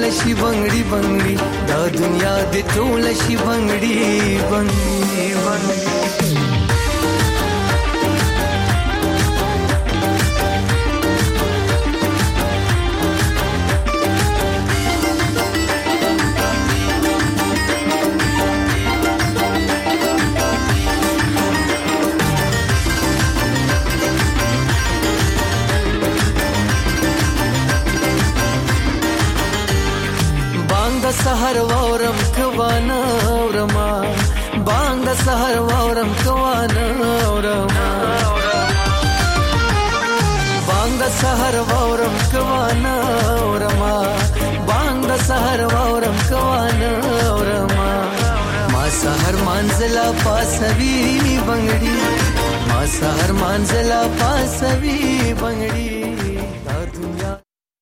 ټول شي بنگړي بنگړي دا دنیا دې ټول شي بنگړي بنگړي بنگړي سحر وورم کوانا اورما بانگ سحر وورم کوانا اورما بانگ سحر وورم کوانا اورما بانگ سحر وورم کوانا اورما ما سحر منزلا پاسوي بنگړي ما سحر منزلا پاسوي بنگړي دا دنیا.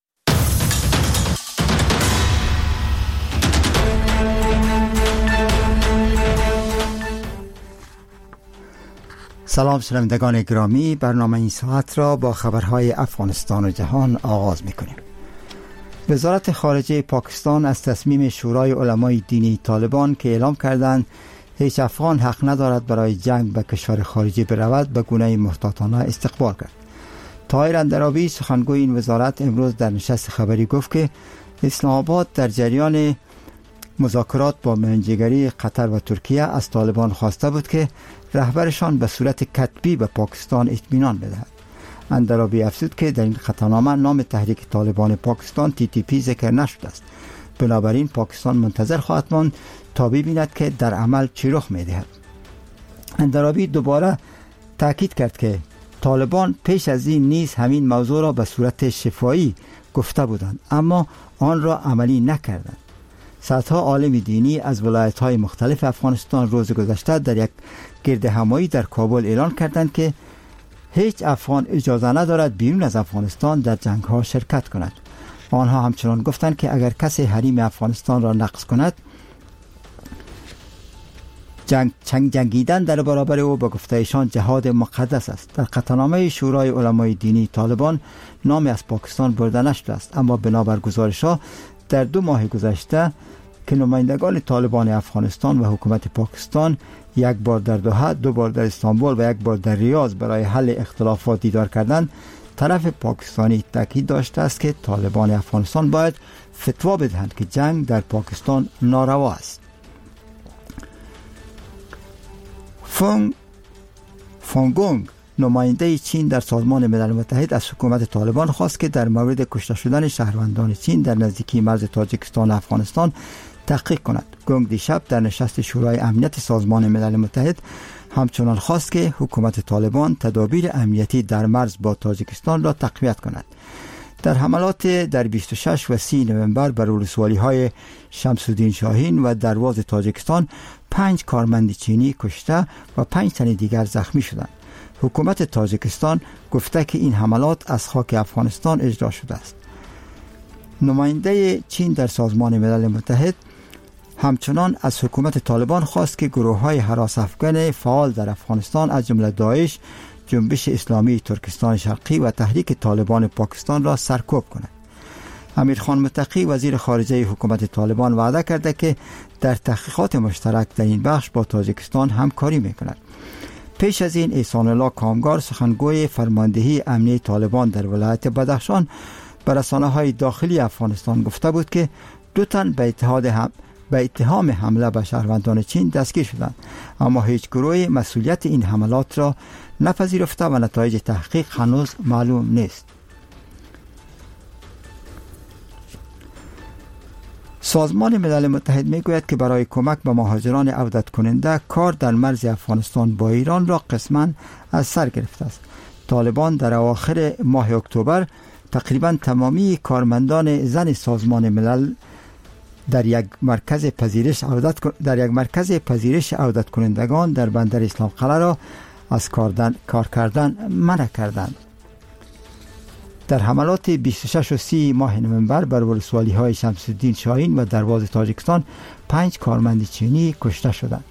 سلام شنوندگان گرامی، برنامه این ساعت را با خبرهای افغانستان و جهان آغاز می‌کنیم. وزارت خارجه پاکستان از تصمیم شورای علمای دینی طالبان که اعلام کردند هیچ افغان حق ندارد برای جنگ به کشور خارجی برود به گونه محتاطانه استقبال کرد. طاهر اندرابی سخنگوی این وزارت امروز در نشست خبری گفت که اسلام آباد در جریان مذاکرات با میانجیگری قطر و ترکیه از طالبان خواسته بود که رهبرشان به صورت کتبی به پاکستان اطمینان بدهد. اندرابی افزود که در این خطانامه نام تحریک طالبان پاکستان TTP ذکر نشده است. بنابراین پاکستان منتظر خواهد ماند تا ببیند که در عمل چه رخ می‌دهد. اندرابی دوباره تاکید کرد که طالبان پیش از این نیز همین موضوع را به صورت شفاهی گفته بودند اما آن را عملی نکردند. صدها عالم دینی از ولایت‌های مختلف افغانستان روز گذشته در یک گردهمایی در کابل اعلان کردند که هیچ افغان اجازه ندارد بیرون از افغانستان در جنگ‌ها شرکت کند. آنها همچنان گفتند که اگر کسی حریم افغانستان را نقض کند جنگیدن در برابر او به گفته ایشان جهاد مقدس است. در قطعنامه شورای علمای دینی طالبان نامی از پاکستان برده نشده است اما بنابر گزارش‌ها در 2 ماه گذشته که نمایندگان طالبان افغانستان و حکومت پاکستان یک بار در دوحه، 2 بار در استانبول و 1 بار در ریاض برای حل اختلافات دیدار کردند، طرف پاکستانی تاکید داشته است که طالبان افغانستان باید فتوا بدهند که جنگ در پاکستان ناروا است. فونگونگ نماینده چین در سازمان ملل متحد از حکومت طالبان خواست که در مورد کشته شدن شهروندان چین در نزدیکی مرز تاجیکستان و افغانستان تحقیق کند. گونگ دیشب در نشست شورای امنیت سازمان ملل متحد همچنان خواست که حکومت طالبان تدابیر امنیتی در مرز با تاجیکستان را تقویت کند. در حملات در 26 و 30 نوامبر بر ولسوالی‌های شمس الدین شاهین و درواز تاجیکستان 5 کارمند چینی کشته و 5 تن دیگر زخمی شدند. حکومت تاجیکستان گفته که این حملات از خاک افغانستان اجرا شده است. نماینده چین در سازمان ملل متحد همچنان از حکومت طالبان خواست که گروه‌های هراس افغان فعال در افغانستان از جمله داعش، جنبش اسلامی ترکستان شرقی و تحریک طالبان پاکستان را سرکوب کند. امیرخان متقی وزیر خارجه حکومت طالبان وعده کرده که در تحقیقات مشترک در این بخش با تاجیکستان همکاری می‌کند. پیش از این احسان الله کامگار سخنگوی فرماندهی امنیه طالبان در ولایت بدخشان به رسانه‌های داخلی افغانستان گفته بود که 2 تن به اتهام حمله به شهروندان چین دستگیر شدند اما هیچ گروهی مسئولیت این حملات را نپذیرفته و نتایج تحقیق هنوز معلوم نیست. سازمان ملل متحد میگوید که برای کمک به مهاجران عودت کننده کار در مرز افغانستان با ایران را قسماً از سر گرفته است. طالبان در اواخر ماه اکتبر تقریباً تمامی کارمندان زن سازمان ملل در یک مرکز پذیرش عودت کنندگان در بندر اسلام قلعه را از کار کردن منع کردند. در حملات 26 و 30 ماه نوامبر بر ولسوالی‌های شمس الدین شاهین و درواز تاجیکستان 5 کارمند چینی کشته شدند.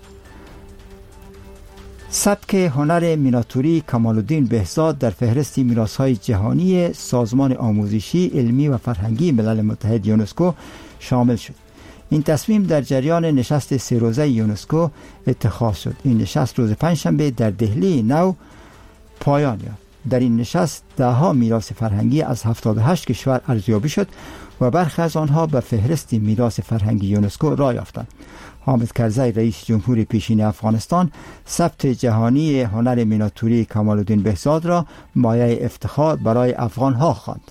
سبک هنر میناتوری کمال الدین بهزاد در فهرست میراث‌های جهانی سازمان آموزشی، علمی و فرهنگی ملل متحد یونسکو شامل شد. این تصمیم در جریان نشست 3 روزه یونسکو اتخاذ شد. این نشست روز پنجشنبه در دهلی نو پایان یافت. در این نشست 10 میراث فرهنگی از 78 کشور ارزیابی شد و برخی از آنها به فهرست میراث فرهنگی یونسکو راه یافتند. حامد کرزی رئیس جمهور پیشین افغانستان ثبت جهانی هنر میناتوری کمال‌الدین بهزاد را مایه افتخار برای افغان‌ها خواند.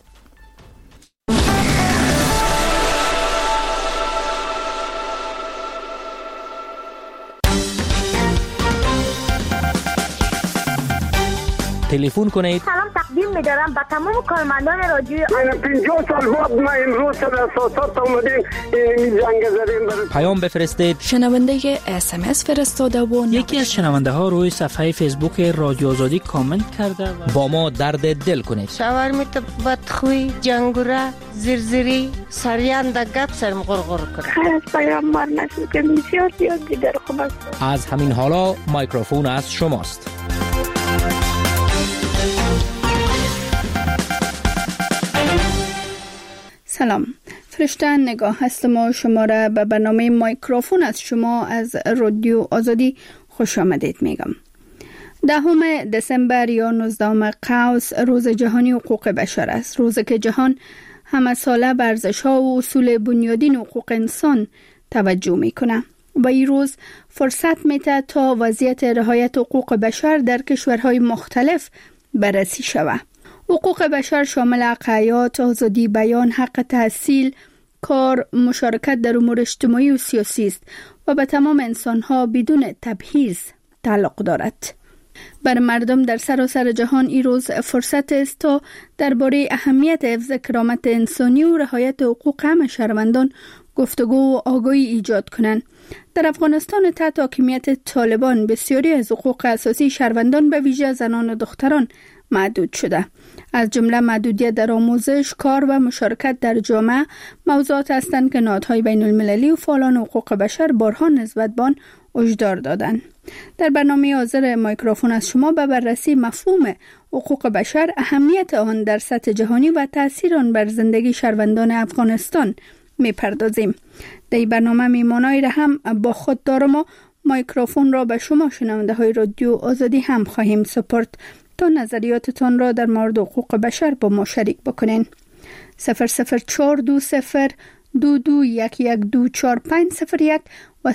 تلفن کنید. سلام تقدیم می‌دارم به تمام کارمندان رادیوی 50 سال بعد ما امروز سر اساسات اومدیم این جنگ زدیم. پیام بفرستید. شنونده SMS فرستاده و یکی از شنونده ها روی صفحه فیسبوک رادیو آزادی کامنت کرده و با ما درد دل کنید. شاورمیت بدخوی جنگوره زرزری سریان دا گپ سرم غرغر کرد. خیلی پیامبر نشد که بسیار دیگر خوب است. از همین حالا مایکروفون از شماست. سلام، فرشته نگاه هستم و شما را به برنامه مایکروفون از شما از رادیو آزادی خوش آمدید میگم. 10 دسامبر یا 19 قوس روز جهانی حقوق بشر است. روزی که جهان همه ساله به ارزش‌ها و اصول بنیادین حقوق انسان توجه میکنه و این روز فرصت میده تا وضعیت رعایت حقوق بشر در کشورهای مختلف بررسی شود. حقوق بشر شامل حق حیات، آزادی بیان، حق تحصیل، کار، مشارکت در امور اجتماعی و سیاسی است و به تمام انسان‌ها بدون تبعیض تعلق دارد. بر مردم در سراسر جهان این روز فرصت است تا درباره اهمیت حفظ کرامت انسانی و رعایت حقوق همه شهروندان گفتگو و آگاهی ایجاد کنند. در افغانستان تحت حاکمیت طالبان بسیاری از حقوق اساسی شهروندان به ویژه زنان و دختران محدود شده. از جمله محدودیت در آموزش، کار و مشارکت در جامعه موضوعات هستند که نهادهای بین المللی و فعالان حقوق بشر بارها نسبت به آن هشدار دادند. در برنامه حاضر مایکروفون از شما به بررسی مفهوم حقوق بشر، اهمیت آن در سطح جهانی و تأثیر آن بر زندگی شهروندان افغانستان می‌پردازیم. در این برنامه میمانایی را هم با خود دارم و مایکروفون را به شما شنونده های رادیو آزادی هم خواهیم سپرد تا نظریاتتان را در مورد حقوق بشر با ما شریک بکنین. 00420 2211240501 و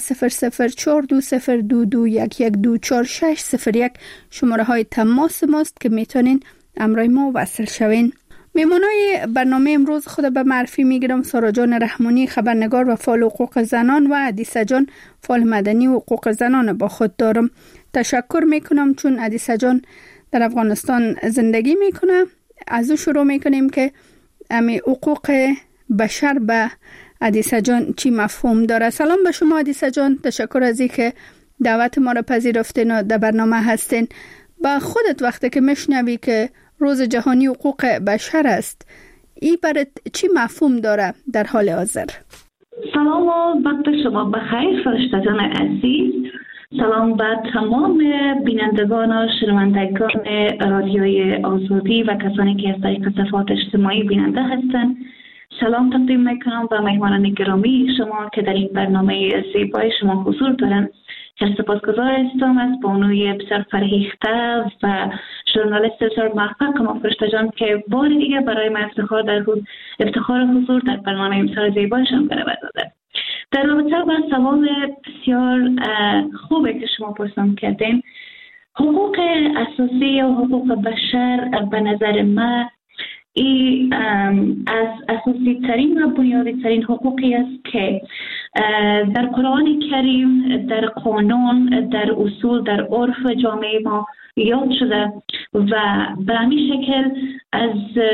004202211240601 شماره های تماس ماست که میتونین امرای ما وصل شوین. میمونای برنامه امروز خود به معرفی میگیرم سارا جان رحمانی، خبرنگار و فعال حقوق زنان، و حدیثه جان، فعال مدنی و حقوق زنان با خود دارم. تشکر میکنم چون حدیثه جان در افغانستان زندگی میکنه. از او شروع میکنیم که امی حقوق بشر به حدیثه جان چی مفهوم داره. سلام به شما حدیثه جان، تشکر از اینکه دعوت ما را پذیرفتین و در برنامه هستین. با خودت وقتی که میشنوی که روز جهانی حقوق بشر است، این برات چی مفهوم داره در حال حاضر؟ سلام و وقت شما بخیر فرشته جان عزیز. سلام به تمام بینندگان و شنوندگان رادیوی آزادی و کسانی که از طریق صفحات اجتماعی بیننده هستند. سلام تقدیم میکنم به مهمانان گرامی شما که در این برنامه زیبای شما حضور دارند. سپاسگزار هستم از بانوی بسیار فرهیخته و ژورنالیست بسیار موفق ما فرشته جان که بار دیگه برای ما افتخار حضور در برنامه بسیار زیبایشان برآورده داده. در رابطه با سوال بسیار خوبه که شما پرسان کردین، حقوق اساسی و حقوق بشر به نظر من ای از اساسی ترین و بنیادی ترین حقوقی است که در قرآن کریم، در قانون، در اصول، در عرف جامعه ما یاد شده و به همین شکل از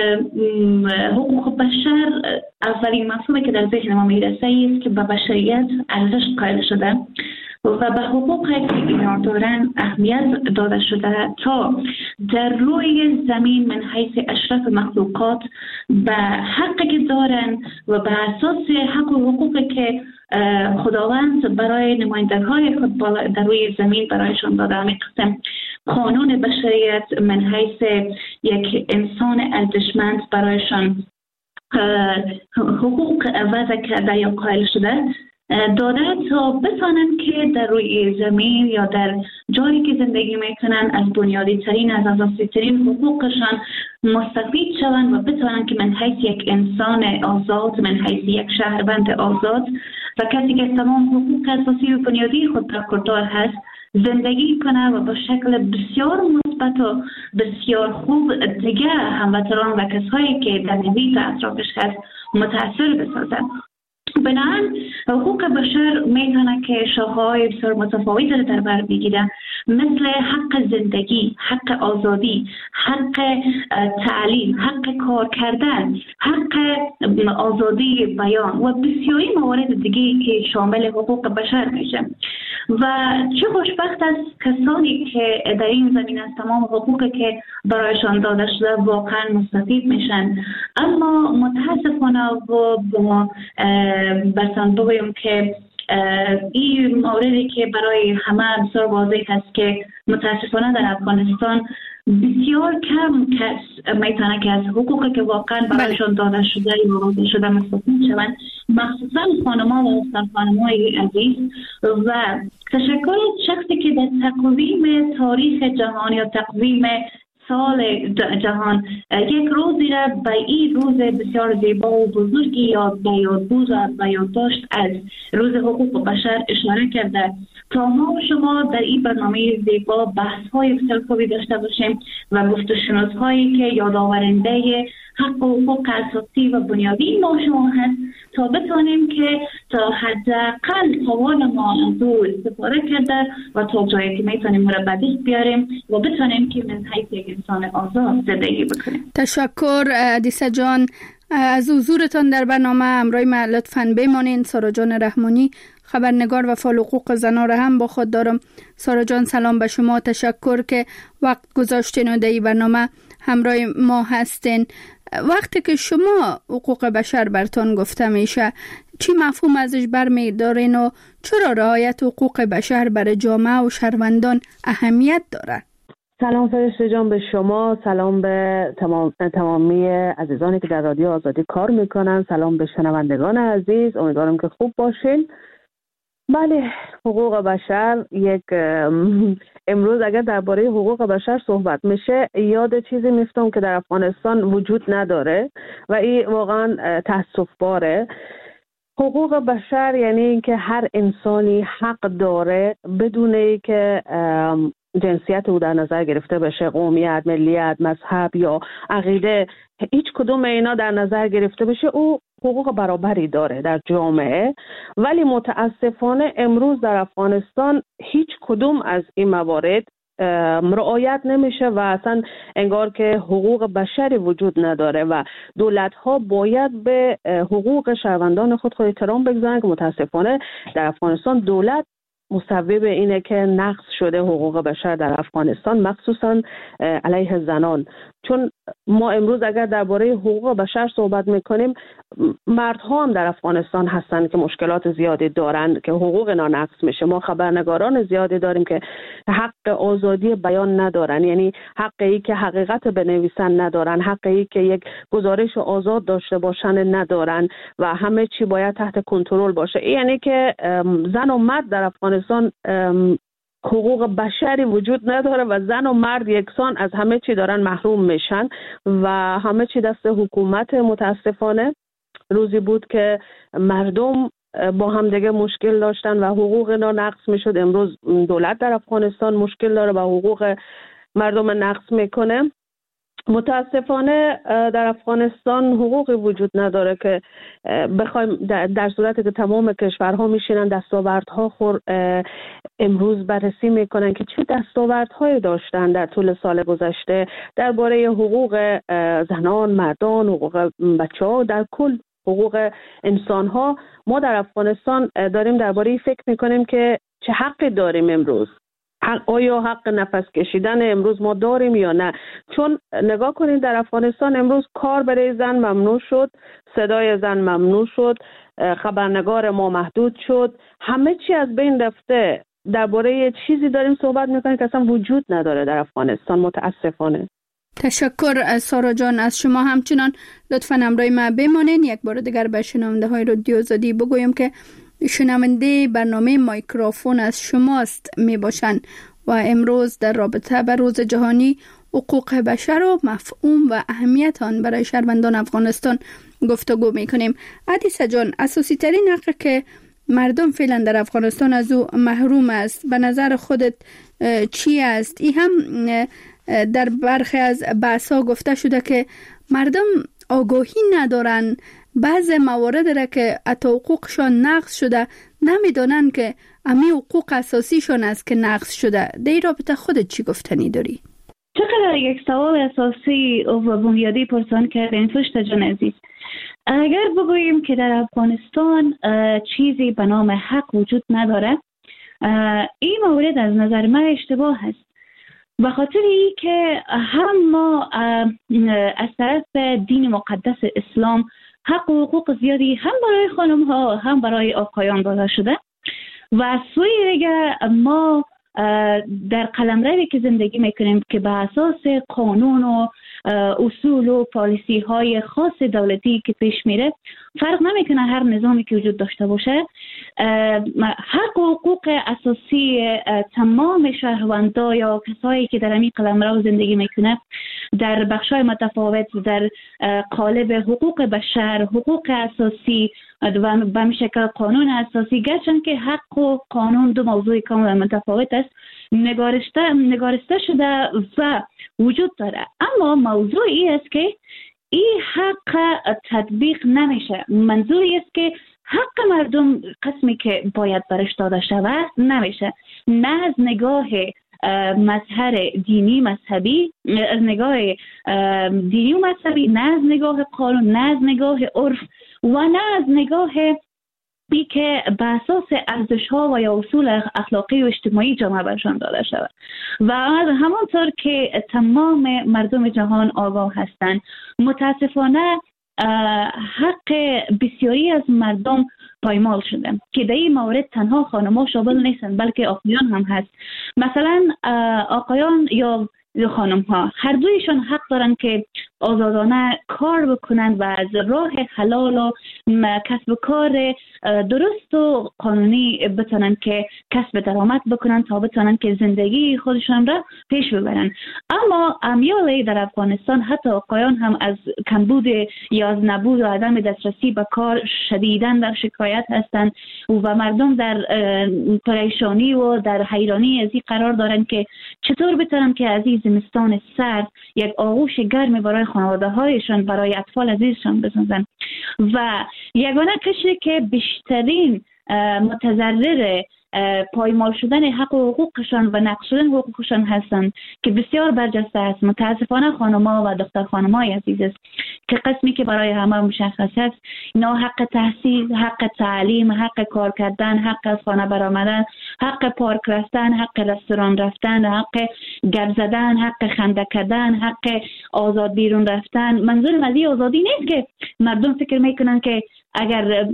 حقوق بشر اولین مفهومی که در ذهن ما میرسه است که به بشریت ارزش قائل شده و به حقوقی که اینا دارن اهمیت داده شده تا در روی زمین من حیث اشرف مخلوقات به حقی که دارن و به اساس حق و حقوقی که خداوند برای نمایندگان خود در روی زمین برایشان داده، همین قسم قانون بشریت من حیث یک انسان ارزشمند برایشان حقوق وضع کرده یا قائل شده داده تا بتانند که در روی زمین یا در جایی که زندگی میکنن از بنیادی ترین از اساسی ترین حقوقشان مستفید شوند و بتانند که من حیث یک انسان آزاد، من حیث یک شهروند آزاد و کسی که تمام حقوق اساسی و بنیادی خود برخوردار هست زندگی کنه و با شکل بسیار مثبت و بسیار خوب دیگه هموطنان و کسایی که در محیط اطرافش هست متاثر بسازن. بنابراین حقوق بشر میتونه که شاخه‌های بسیار متفاوتی رو در بر بگیره، مثل حق زندگی، حق آزادی، حق تعلیم، حق کار کردن، حق آزادی بیان و بسیاری موارد دیگه که شامل حقوق بشر میشه. و چه خوشبخت از کسانی که در این زمین از تمام حقوقی که برایشان داده شده واقعا مستفید میشن. اما متاسفانه و با برسان بگویم که این موردی که برای همه بسیار واضح هست که متاسفانه در افغانستان بسیار کم کس میتونه که از حقوقی که واقعا برایشان داده شده یا واضح شده مستفید شوند، مخصوصا خانم‌ها و خانم‌های عزیز. و تشکر از شخصی که در تقویم تاریخ جهان یا تقویم سال جهان یک روزی را به این روز بسیار زیبا و بزرگی یاد بود و یادداشت از روز حقوق بشر اشاره کرده تا ما و شما در این برنامه زیبا بحث های بسیار خوبی داشته باشیم و گفت و شنود هایی که یادآورنده حق و حقوق اساسی و بنیادی ما شما هست تا بتانیم که تا حداقل توان ما از او استفاده کرده و تا جایی که میتونیم ما را بدیش بیاریم و بتانیم که من حیث یک انسان آزاد زندگی بکنیم. تشکر دیسا جان از حضورتان در برنامه. همراه ما لطفاً بمانین. سارا جان رحمانی خبرنگار و فعال حقوق زنان را هم با خود دارم. سارا جان سلام به شما، تشکر که وقت گذاشتین و در این برنامه همراه ما هستین. وقتی که شما حقوق بشر برتان گفته میشه چی مفهوم ازش برمیدارین و چرا رعایت حقوق بشر برای جامعه و شهروندان اهمیت داره؟ سلام فرشته جان به شما، سلام به تمامی عزیزانی که در رادیو آزادی کار میکنن، سلام به شنوندگان عزیز، امیدوارم که خوب باشین. بله، حقوق بشر امروز اگر درباره حقوق بشر صحبت میشه یاد چیزی میفتم که در افغانستان وجود نداره و این واقعا تأسف باره. حقوق بشر یعنی اینکه هر انسانی حق داره بدون اینکه جنسیت او در نظر گرفته بشه، قومیت، ملیت، مذهب یا عقیده، هیچ کدوم اینا در نظر گرفته بشه، او حقوق برابری داره در جامعه. ولی متاسفانه امروز در افغانستان هیچ کدوم از این موارد رعایت نمیشه و اصلا انگار که حقوق بشری وجود نداره و دولت ها باید به حقوق شهروندان خود احترام بگذارن که متاسفانه در افغانستان دولت مسبب اینه که نقض شده حقوق بشر در افغانستان، مخصوصا علیه زنان. چون ما امروز اگر درباره حقوق بشر صحبت میکنیم، مردها هم در افغانستان هستن که مشکلات زیادی دارن که حقوق اینا نقض میشه. ما خبرنگاران زیادی داریم که حق آزادی بیان ندارن، یعنی حقی که حقیقت بنویسن ندارن، حقی که یک گزارش آزاد داشته باشن ندارن و همه چی باید تحت کنترل باشه. یعنی که زن و مرد در افغانستان حقوق بشری وجود نداره و زن و مرد یکسان از همه چی دارن محروم میشن و همه چی دست حکومت. متاسفانه روزی بود که مردم با هم دیگه مشکل داشتن و حقوق اینا نقض میشد. امروز دولت در افغانستان مشکل داره و حقوق مردم نقض میکنه. متاسفانه در افغانستان حقوقی وجود نداره که بخوایم در صورتی که تمام کشورها میشینن دستاوردها امروز بررسی میکنن که چه دستاوردهایی داشتن در طول سال گذشته درباره حقوق زنان، مردان، حقوق بچه‌ها، در کل حقوق انسان‌ها. ما در افغانستان داریم درباره فکر میکنیم که چه حقی داریم امروز. آیا حق نفس کشیدن امروز ما داریم یا نه؟ چون نگاه کنید در افغانستان امروز کار برای زن ممنوع شد، صدای زن ممنوع شد، خبرنگار ما محدود شد، همه چی از بین رفته. درباره چیزی داریم صحبت میکنیم که اصلا وجود نداره در افغانستان متاسفانه. تشکر سارا جان از شما. همچنان لطفاً همراه ما بمانین. یک بار دیگر به شنونده های رادیو آزادی بگویم که شنونده برنامه مایکروفون از شماست می باشند و امروز در رابطه با روز جهانی حقوق بشر و مفهوم و اهمیت آن برای شهروندان افغانستان گفتگو می کنیم. عدیسه جان، اساسی ترین حقی که مردم فعلا در افغانستان از او محروم است به نظر خودت چی است؟ این هم در برخی از بحث‌ها گفته شده که مردم آگاهی ندارن، بعض موارد را که حتی حقوقشان نقض شده نمیدانن که امی حقوق اساسیشان است که نقض شده. در این رابطه خودت چی گفتنی داری؟ چقدر یک سوال اساسی و بنیادی پرسان کردین فرشته جان عزیز. اگر بگوییم که در افغانستان چیزی به نام حق وجود نداره، این مورد از نظر من اشتباه است. به خاطر ای که هم ما از طرف دین مقدس اسلام حق و حقوق زیادی هم برای خانم ها هم برای آقایان داده شده و از سوی دیگه ما در قلمروی که زندگی میکنیم که به اساس قانون و اصول و پالیسی های خاص دولتی که پیش میره، فرق نمیکنه هر نظامی که وجود داشته باشه، حق و حقوق اساسی تمام شهروندان یا کسایی که در همین قلمرو زندگی میکنه در بخشای متفاوت در قالب حقوق بشر، حقوق اساسی و به شکل قانون اساسی، گرچند که حق و قانون دو موضوع کاملا متفاوت است، نگارسته شده و وجود داره. اما موضوع این است که این حق تطبیق نمیشه. منظوری است که حق مردم قسمی که باید برش داده شود نمیشه، نه از نگاه مظهر دینی مذهبی، از نگاه دینی و مذهبی، نه از نگاه قانون، نه از نگاه عرف و نه از نگاه بی که به اساس ارزش‌ها و یا اصول اخلاقی و اجتماعی جامعه برشان داده شود. و همانطور که تمام مردم جهان آگاه هستند، متاسفانه حق بسیاری از مردم پایمال شده که در این مورد تنها خانم‌ها شامل نیستند بلکه آقایان هم هست. مثلا آقایان یا خانم‌ها هر دویشان حق دارن که آزادانه کار بکنن و از راه حلال و کسب کار درست و قانونی بتونن که کسب درآمد بکنن تا بتونن که زندگی خودشان را پیش ببرن. اما امیال در افغانستان حتی آقایان هم از کمبود یا از نبود و عدم دسترسی به کار شدیداً در شکایت هستند و مردم در پریشانی و در حیرانی از این قرار دارن که چطور بتونن که از این زمستان سرد یک آغوش گرمی برای خانواده هایشان، برای اطفال عزیزشان بسازن. و یگانه کسی که بیشترین متضرر پایمال شدن حق و حقوقشان و نقض شدن حقوقشان هستند که بسیار برجسته است. متاسفانه خانم‌ها و دختر خانم‌های عزیز است که قسمی که برای همه مشخص است، اینا حق تحصیل، حق تعلیم، حق کار کردن، حق از خانه برآمدن، حق پارک رفتن، حق رستوران رفتن، حق گپ زدن، حق خنده کردن، حق آزاد بیرون رفتن. منظورم از این آزادی نیست که مردم فکر میکنن که اگر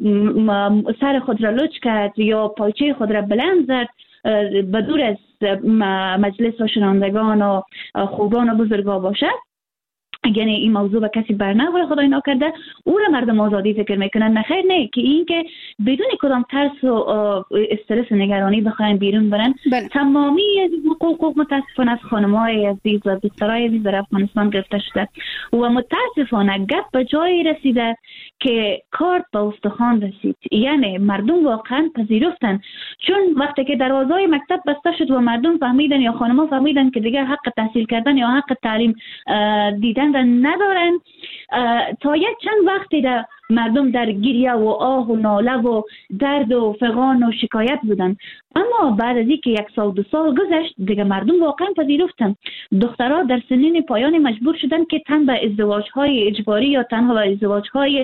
سر خود را لچ کرد یا پایچه خود را بلند زد به دور از مجلس و شنوندگان و خوبان و بزرگان باشد، یعنی این موضوع به کسی برنخوره خدای نکرده، او را مردم آزادی فکر میکنن. نخیر، نه، که این که بدون کدام ترس و استرس و نگرانی بخواین بیرون برن. تمامی حقوق متاسفانه از خانم‌های عزیز و دخترای عزیز در افغانستان گرفته شده و متاسفانه گپ به جایی رسیده که کارت به استخوان رسید. یعنی مردم واقعا پذیرفتن، چون وقتی که دروازه‌های مکتب بسته شد و مردم فهمیدن یا خانم‌ها فهمیدن که دیگه حق تحصیل کردن یا حق تعلیم دیدن ندارن، تا یک چند وقتی در مردم در گریه و آه و ناله و درد و فغان و شکایت بودن. اما بعد از اینکه 1 سال 2 سال گذشت، دیگه مردم واقعا پذیرفتن. دخترها در سنین پایان مجبور شدن که تن به ازدواج‌های اجباری یا تنها به ازدواج‌های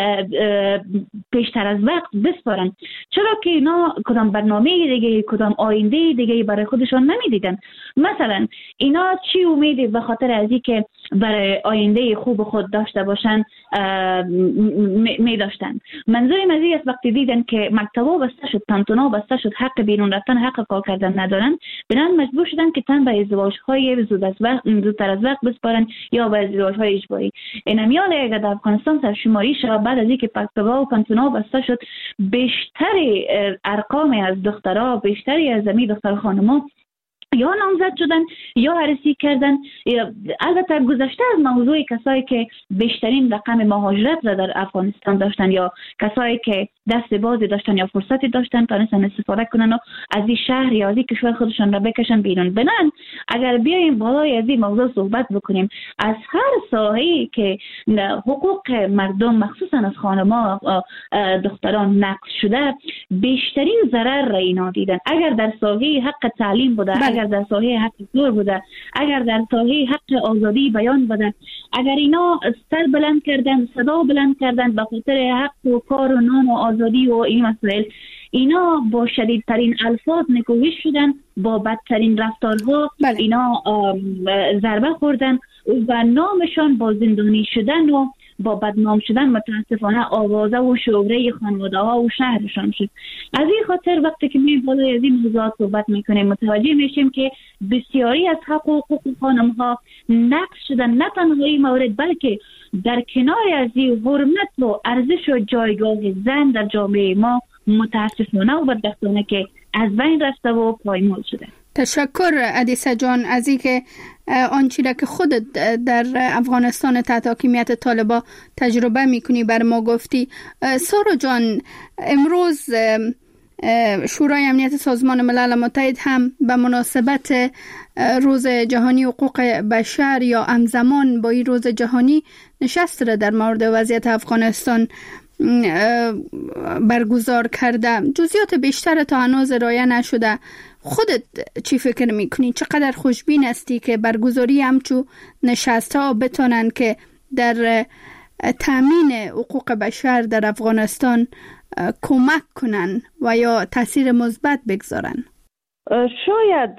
پیشتر از وقت بسپارن، چرا که اینا کدام برنامه دیگه، کدام آینده دیگه برای خودشان نمیدیدن. مثلا اینا چی امیدی به خاطر از اینکه برای آینده خوب خود داشته باشن می داشتن؟ منظورم از این است وقتی دیدن که مکتبا بسته شد، پانتونا بسته شد، حق بیرون رفتن، حق کار کردن ندارن، بنابراین مجبور شدن که تن به ازدواج‌های زودتر از وقت بسپارن یا به ازدواج‌های اجباری. اینمیال اگر در افغانستان سرشماری شد بعد از اینکه پکتبا و پنتونا بسته شد، بیشتر ارقام از دخترها، بیشتری از دختر خانم‌ها یا نامزد شدن یا عروسی کردن. البته گذشته از موضوع کسایی که بیشترین رقم مهاجرت را در افغانستان داشتن یا کسایی که دست بازی داشتن یا فرصتی داشتن تونستن استفاده کنن و از این شهر یا از این کشور خودشان را بکشن بیرون. بنان اگر بیایم بالای از این موضوع صحبت بکنیم، از هر ساحه‌ای که حقوق مردم مخصوصا از خانم‌ها دختران نقض شده، بیشترین ضرر را اینا دیدن. اگر در ساحه حق تعلیم بوده، اگر در ساحه حق کار بوده، اگر در ساحه حق آزادی بیان بوده، اگر اینا سر بلند کردن، صدا بلند کردن به خاطر حق و کار و نام و آزادی و این مسائل، اینا با شدیدترین الفاظ نکوهش شدن، با بدترین رفتارها اینا ضربه خوردن و نامشان با زندانی شدن و با بدنام شدن متاسفانه آوازه و شهره خانواده ها و شهرشان شد. از این خاطر وقتی که می بالای از این موضوعات صحبت میکنیم متوجه میشیم که بسیاری از حقوق خانم ها نقض شدن، نه تنها این مورد بلکه در کنار از این حرمت و ارزش و جایگاه زن در جامعه ما متاسفانه و بدبختانه که از بین رفته و پایمال شده. تشکر ادیسه جان از اینکه آنچه را که خودت در افغانستان تحت حاکمیت طالبان تجربه میکنی بر ما گفتی. سارا جان، امروز شورای امنیت سازمان ملل متحد هم به مناسبت روز جهانی حقوق بشر یا همزمان با این روز جهانی نشست را در مورد وضعیت افغانستان برگزار کرده. جزئیات بیشتر تا هنوز ارائه نشده. خودت چی فکر میکنی؟ چقدر خوشبین هستی که برگزاری همچو نشست ها بتونن که در تامین حقوق بشر در افغانستان کمک کنن و یا تاثیر مثبت بگذارن؟ شاید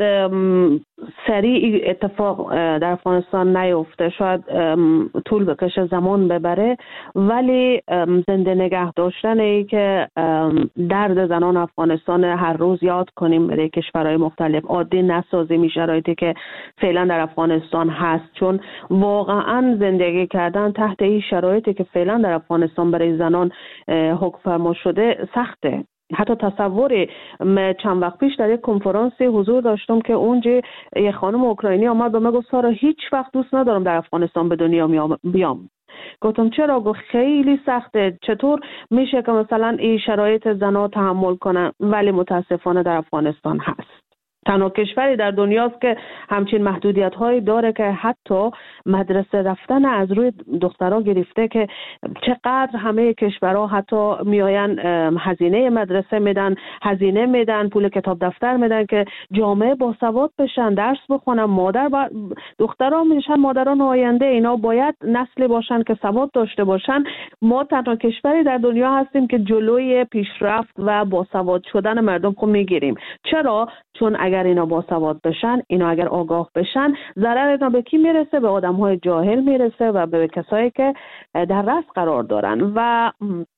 سریع اتفاق در افغانستان نیفته، شاید طول بکشه، زمان ببره، ولی زنده نگه داشتنی که درد زنان افغانستان هر روز یاد کنیم برای کشورهای مختلف، عادی نسازیم این شرایطی که فعلا در افغانستان هست، چون واقعا زندگی کردن تحت این شرایطی که فعلا در افغانستان برای زنان حکم فرما شده سخته. حتی تصور چند وقت پیش در یک کنفرانسی حضور داشتم که اونجا یه خانم اوکراینی آمد به من گفت سارا هیچ وقت دوست ندارم در افغانستان به دنیا بیام. گفتم چرا؟ گفت خیلی سخته، چطور میشه که مثلا این شرایط زنها تحمل کنن، ولی متاسفانه در افغانستان هست. تنها کشوری در دنیاست که همچین محدودیت هایی داره که حتی مدرسه رفتن از روی دخترها گرفته که چقدر همه کشورها حتی میآین هزینه مدرسه میدن، هزینه میدن، پول کتاب دفتر میدن که جامعه باسواد بشن، درس بخونن. دخترها میشن مادران آینده، اینا باید نسلی باشن که سواد داشته باشن. ما تنها کشوری در دنیا هستیم که جلوی پیشرفت و باسواد شدن مردم خود میگیریم. چرا؟ چون اگر اینا باسواد بشن، اینا اگر آگاه بشن، ضرر اینا به کی میرسه؟ به آدم‌های جاهل میرسه و به کسایی که در رأس قرار دارن. و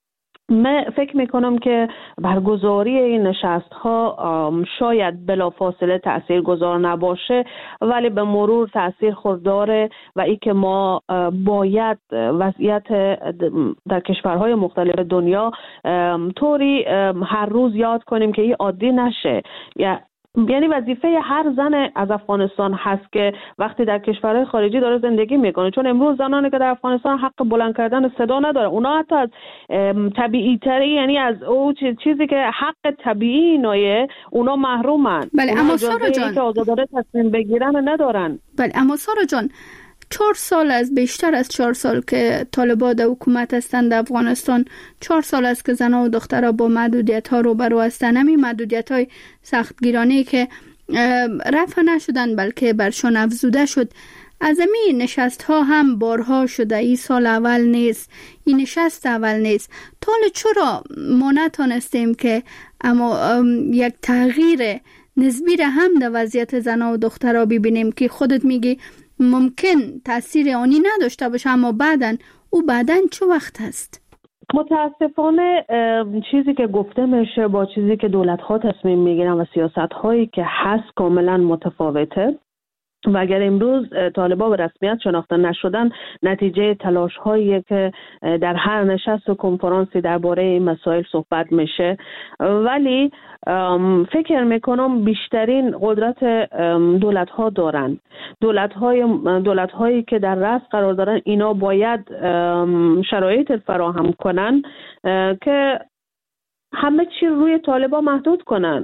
من فکر میکنم که برگزاری این نشست ها شاید بلافاصله تاثیرگذار نباشه، ولی به مرور تاثیر خود داره و ای که ما باید وضعیت در کشورهای مختلف دنیا طوری هر روز یاد کنیم که این عادی نشه. یعنی وظیفه هر زن از افغانستان هست که وقتی در کشورهای خارجی داره زندگی میکنه، چون امروز زنانی که در افغانستان حق بلند کردن صدا نداره، اونا حتی از طبیعی تری، یعنی از او چیزی که حق طبیعی اینایه، اونا محرومن. بله، اما سارا جان که آزادانه تصمیم بگیرن ندارن. بله، اما سارا جان 4 سال از بیشتر از 4 سال که طالبان در حکومت هستند در افغانستان، 4 سال است که زنها و دخترها با محدودیت ها روبرو هستند. همین محدودیت های سختگیرانه که رفع نشدن بلکه برشان افزوده شد. از همین نشست ها هم بارها شده، این سال اول نیست، این نشست اول نیست. حالا چرا ما نتانستیم که اما یک تغییر نسبی را هم در وضعیت زنها و دخترها ببینیم که خودت میگی ممکن تاثیر آنی نداشته باشه، اما بعدن چه وقت هست؟ متاسفانه چیزی که گفته میشه با چیزی که دولت‌ها تصمیم میگیرن و سیاست‌هایی که هست کاملا متفاوته و اگر امروز طالبان به رسمیت شناخته نشدن نتیجه تلاش هایی که در هر نشست و کنفرانسی درباره این مسائل صحبت میشه، ولی فکر میکنم بیشترین قدرت دولت ها دارن. دولت هایی که در رأس قرار دارن اینا باید شرایط فراهم کنن که همه چی روی طالبان محدود کنن.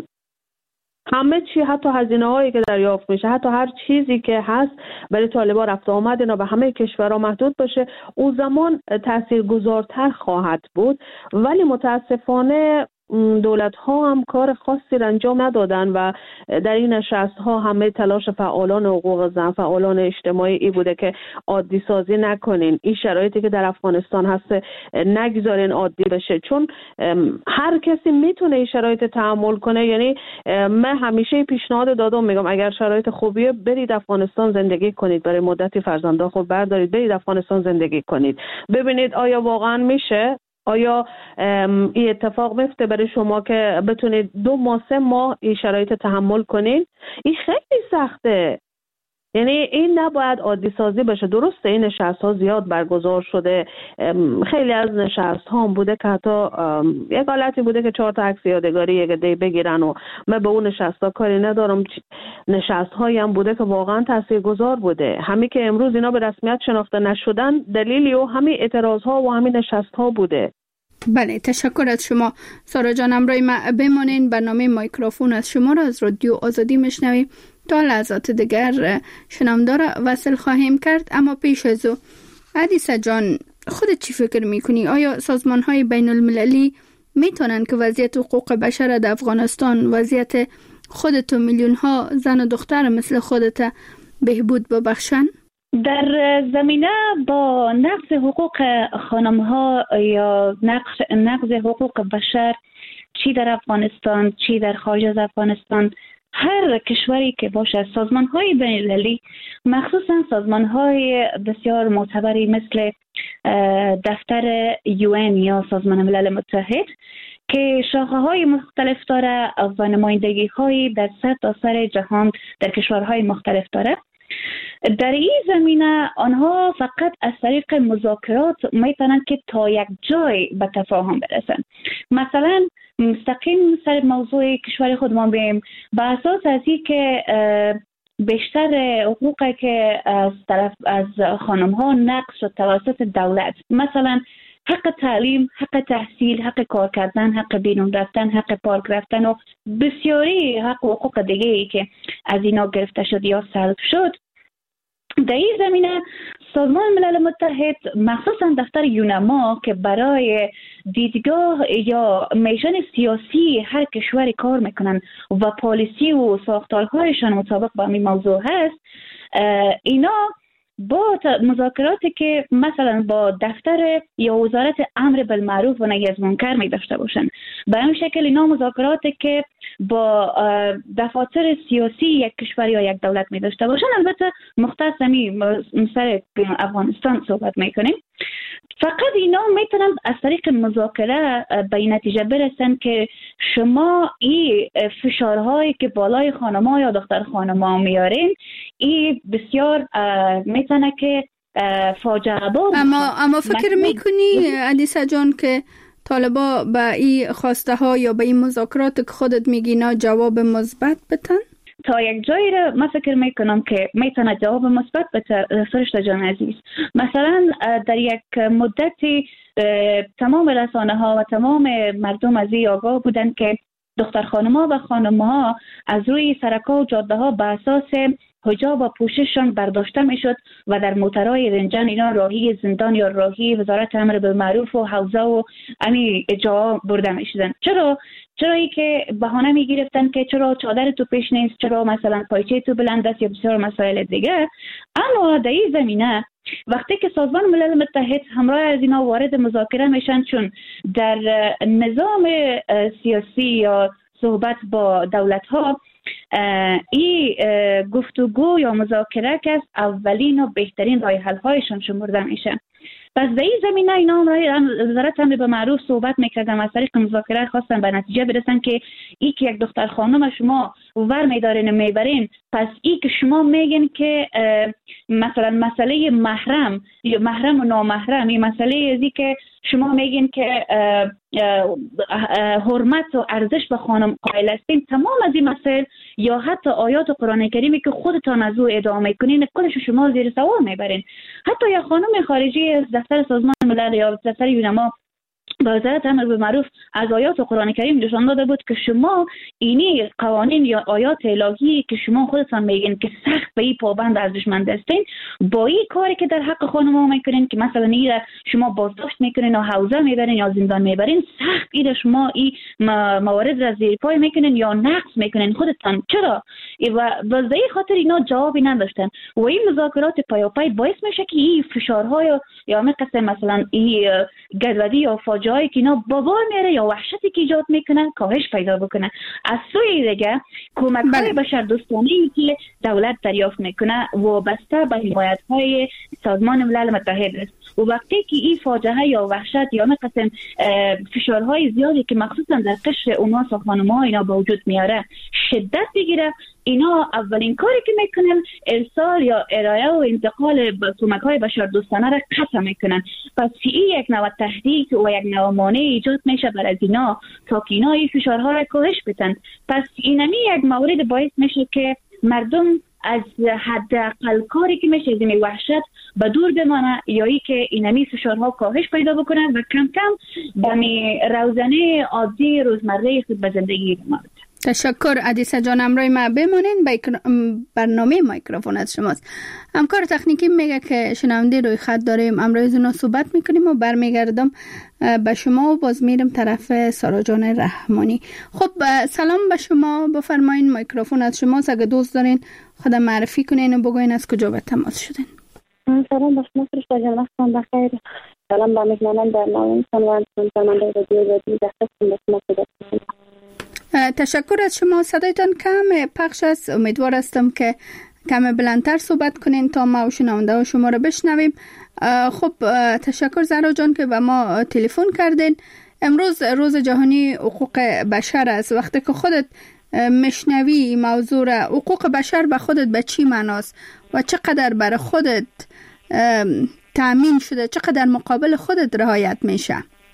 همه چی، حتی هزینه هایی که دریافت میشه، حتی هر چیزی که هست برای طالبان رفت آمد اینا به همه کشورها محدود باشه، اون زمان تاثیرگذارتر خواهد بود. ولی متاسفانه دولت ها هم کار خاصی را انجام ندادن و در این نشست ها همه تلاش فعالان حقوق زن، فعالان اجتماعی ای بوده که عادی سازی نکنین، این شرایطی که در افغانستان هست نگذارین عادی بشه، چون هر کسی میتونه این شرایط تحمل کنه. یعنی من همیشه پیشنهاد دادم، میگم اگر شرایط خوبیه برید افغانستان زندگی کنید، برای مدتی فرزندا خود بردارید برید افغانستان زندگی کنید، ببینید آیا واقعا میشه، آیا این اتفاق میفته برای شما که بتونید 2 ماه 3 ماه این شرایط تحمل کنید. این خیلی سخته. یعنی این نباید عادی سازی بشه. درسته این نشست ها زیاد برگزار شده، خیلی از نشست ها هم بوده که حتی یک حالتی بوده که 4 تا عکس یادگاری یک دی بگیرن و من به اون نشست ها کاری ندارم. نشست هایی هم بوده که واقعا تاثیرگذار بوده. همین که امروز اینا به رسمیت شناخته نشدن دلیلی و همین اعتراض ها و همین نشست ها بوده. بله، تشکر از شما سارا جان. امروز ما بمانین، برنامه مایکروفون از شما را از رادیو آزادی میشنویم. تا لحظات دیگر شنوندار وصل خواهیم کرد، اما پیش از او حدیثه جان، خودت چی فکر میکنی؟ آیا سازمان های بین المللی میتونن که وضعیت حقوق بشر در افغانستان، وضعیت خودت و میلیون ها زن و دختر مثل خودت بهبود ببخشن؟ در زمینه با نقض حقوق خانم ها یا نقض حقوق بشر، چی در افغانستان چی در خارج از افغانستان، هر کشوری که باشه سازمان های بین المللی، مخصوصا سازمان های بسیار معتبری مثل دفتر UN یا سازمان ملل متحد که شاخه های مختلف داره و نمایندگی های در سرتاسر جهان در کشورهای مختلف داره، در این زمینه آنها فقط از طریق مذاکرات میتونن که تا یک جای به تفاهم برسن. مثلا مستقیم سر موضوع کشور خود ما بیم، به اساس از این که بیشتر حقوقی که از طرف از خانم ها نقض شد توسط دولت، مثلا حق تعلیم، حق تحصیل، حق کار کردن، حق بیرون رفتن، حق پارک رفتن و بسیاری حق و حقوق دیگه ای که از اینا گرفته شد یا سلب شد، در این زمینه سازمان ملل متحد مخصوصا دفتر یونما که برای دیدگاه یا میشن سیاسی هر کشوری کار میکنن و پالیسی و ساختارهایشان مطابق با این موضوع هست، اینا با مذاکراتی که مثلا با دفتر یا وزارت امر بالمعروف و نهی از منکر می داشته باشن، به این شکل اینا مذاکراتی که با دفاتر سیاسی یک کشور یا یک دولت می داشته باشن، البته مختص سر افغانستان صحبت می کنیم، فقط اینا میتونن از طریق مذاکره به این نتیجه برسن که شما این فشارهایی که بالای خانم‌ها یا دختر خانم‌ها میارین این بسیار میتونه که فاجعه بار. اما فکر میکنی حدیثه جان که طالبا به این خواسته ها یا به این مذاکرات که خودت میگی نا جواب مثبت بدن؟ تا یک جایی را من فکر میکنم که میتونه جواب مثبت بده فرشته جان عزیز. مثلا در یک مدتی تمام رسانه ها و تمام مردم از این آگاه بودن که دختر خانم‌ها و خانم‌ها از روی سرک‌ها و جاده ها به اساس حجاب و پوشششان برداشته میشد و در موترهای رنجان اینا راهی زندان یا راهی وزارت امر بالمعروف و حوزه و امی جا برده میشدن. چرا ای که بهانه میگرفتن که چرا چادر تو پیش نیست، چرا مثلا پایچه تو بلند است یا بسیار مسائل دیگه. اما در این زمینه وقتی که سازمان ملل متحد همراه از اینا وارد مذاکره میشن، چون در نظام سیاسی یا صحبت با دولت ها این گفتگو یا مذاکره که از اولین و بهترین راه حل هایشان شمرده میشه. پس در این زمینه اینا وزارت امر به معروف صحبت میکردن، از طریق مذاکره خواستن به نتیجه برسن که ای که یک دختر خانم شما ور میدارین میبرین، پس ای که شما میگین که مثلا مسئله محرم یا محرم و نامحرم، این مسئله ازی که شما میگین که حرمت و ارزش به خانم قائل هستین، تمام از این مسائل یا حتی آیات قرآن کریمی که خودتان از او ادعا میکنین کلش شما زیر سوال میبرین. حتی یا خانم خارجی از دفتر سازمان ملل یا دفتر یونما وزارت امر به معروف از آیات قرآن کریم نشان داده بود که شما اینی قوانین یا آیات الهی که شما خودتان میگین که سخت به این پابند ارزشمند هستین، با این کاری که در حق خانم‌ها میکنین که مثلا این شما بازداشت میکنین یا حوزه میبرین یا زندان میبرین، سخت این شما این موارد را زیر پای میکنین یا نقض میکنین خودتان. چرا؟ و به خاطر اینا جوابی نداشتن و این مذاکرات پیاپی باعث میشه که این فشارهای یا مثلا این گدودی یا فاجعه‌ای که اینا بابار میاره یا وحشتی که ایجاد میکنن کاهش پیدا بکنه. از سوی دیگه کمک‌های بشردوستانه‌ای که دولت دریافت میکنه وابسته به حمایت‌های سازمان ملل متحد است و وقتی که این فاجعه یا وحشت یا مثلا فشارهای زیادی که مخصوصا در قشر اوناس و خانم‌ها اینا به وجود میاره شدت بگیره، اینا اولین کاری که میکنن ارسال یا ارائه و انتقال کمک‌های بشردوستانه را قطع میکنن. پس این یک نوع تهدید و یک نوع مانع ایجاد میشه برای اینا تا که اینا این فشارها را کاهش بدن. پس اینمی یک مورد باعث میشه که مردم از حداقل کاری که میشه از این وحشت به دور بمانه یا ای که اینمی فشارها کاهش پیدا بکنن و کم کم به روزانه عادی روزمره خود به زندگی بماند. تشکر عدیسه جان، امروی ما بمانین. برنامه مایکروفون از شماست. همکار تکنیکی میگه که شنونده روی خط داریم، امروی از اونا صحبت میکنیم و برمیگردم به شما و باز میرم طرف سارا جان رحمانی. خب سلام به شما، بفرمایین مایکروفون از شماست. اگه دوست دارین خودم معرفی کنین و بگوین از کجا به تماس شدین. سلام به شما فرشته جان، وقتتون بخیر. سلام به مهمانان برنامه و شنونده رادیو آزادی در خدمت شما هستم. تشکر از شما. صدایتان کم پخش است، امیدوار هستم که کم بلندتر صحبت کنین تا ما و شنونده و شما رو بشنویم. خب تشکر زهرا جان که به ما تلفن کردین. امروز روز جهانی حقوق بشر است. وقتی که خودت مشنوی موضوع را، حقوق بشر به خودت به چی معناست و چقدر برای خودت تأمین شده، چقدر مقابل خودت رعایت میشه؟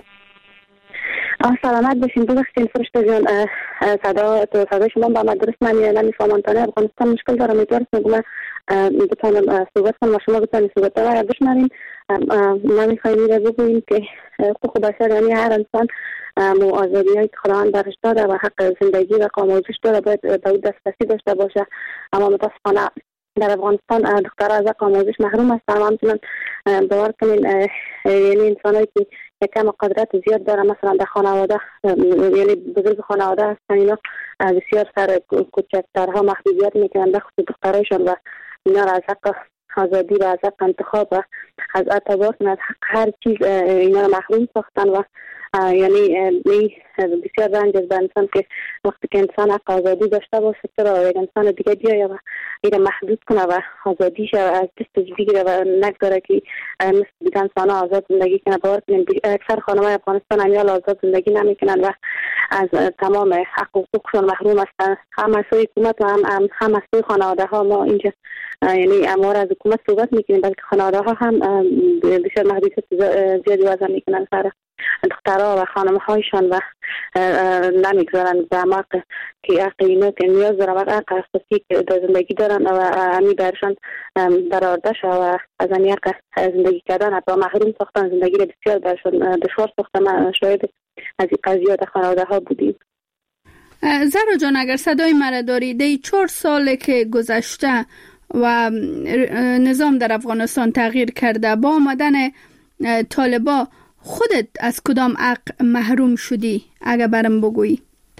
سلامت باشین. ببخشید فرشته جان، صدای شما با من درست نمیفهمم. تا افغانستان مشکل دارم، امیدوارم که بتونم صحبت کنم و شما بتونید صحبت را بشنوین. ما میخوایم این را بگوییم که حقوق بشر یعنی هر انسان آزادی‌هایی که خداوند برش داده و حق زندگی و آموزش داره باید به او دسترسی داشته باشه. اما متاسفانه در افغانستان دخترها از آموزش محروم هستند. همچنین باور کنین یعنی انسانایی که کم قدرت زیاد دارن، مثلا در خانواده یعنی بزرگ خانواده هستن، اینا بسیار سر کوچکترها محدودیت میکنن به خصوص دخترایشون و اینا را از حق آزادی و از حق انتخاب و از اعتبار از حق هر چیز اینا را محروم ساختن و یعنی بسیار رنج از انسان که وقتی که انسان حق آزادی داشته باشه چرا یک انسان دیگه بیایه و این محدود کنه و آزادیش از دستش بگیره و نگذاره که مثل دیگه انسان آزاد زندگی کنه. باور کنیم اکثر خانم‌های افغانستان امیال آزاد زندگی نمیکنن و از تمام حق و حقوقشون محروم هستن، هم از سوی حکومت و هم از سوی خانواده ها. ما اینجا یعنی اموار از حکومت صحبت میکنیم، بلکه خانواده ها هم بسیار محدودیت زیادی وضع میکنن سر دخترها و خانم هایشان و نمیگذارن به حق که حق اینا که نیاز دارن و حق اساسی که در زندگی دارن و امی برشان برآورده شد و از امی حق زندگی کردن با محروم ساختن، زندگی را بسیار برشان دشوار ساختن. من شاید از این قضیه در خانواده ها بودیم. زهرا جان، اگر صدای مرا داری، دی 4 ساله که گذشته و نظام در افغانستان تغییر کرده، با آمدن طالبا خودت از کدام حق محروم شدی؟ اگه برام بگویی.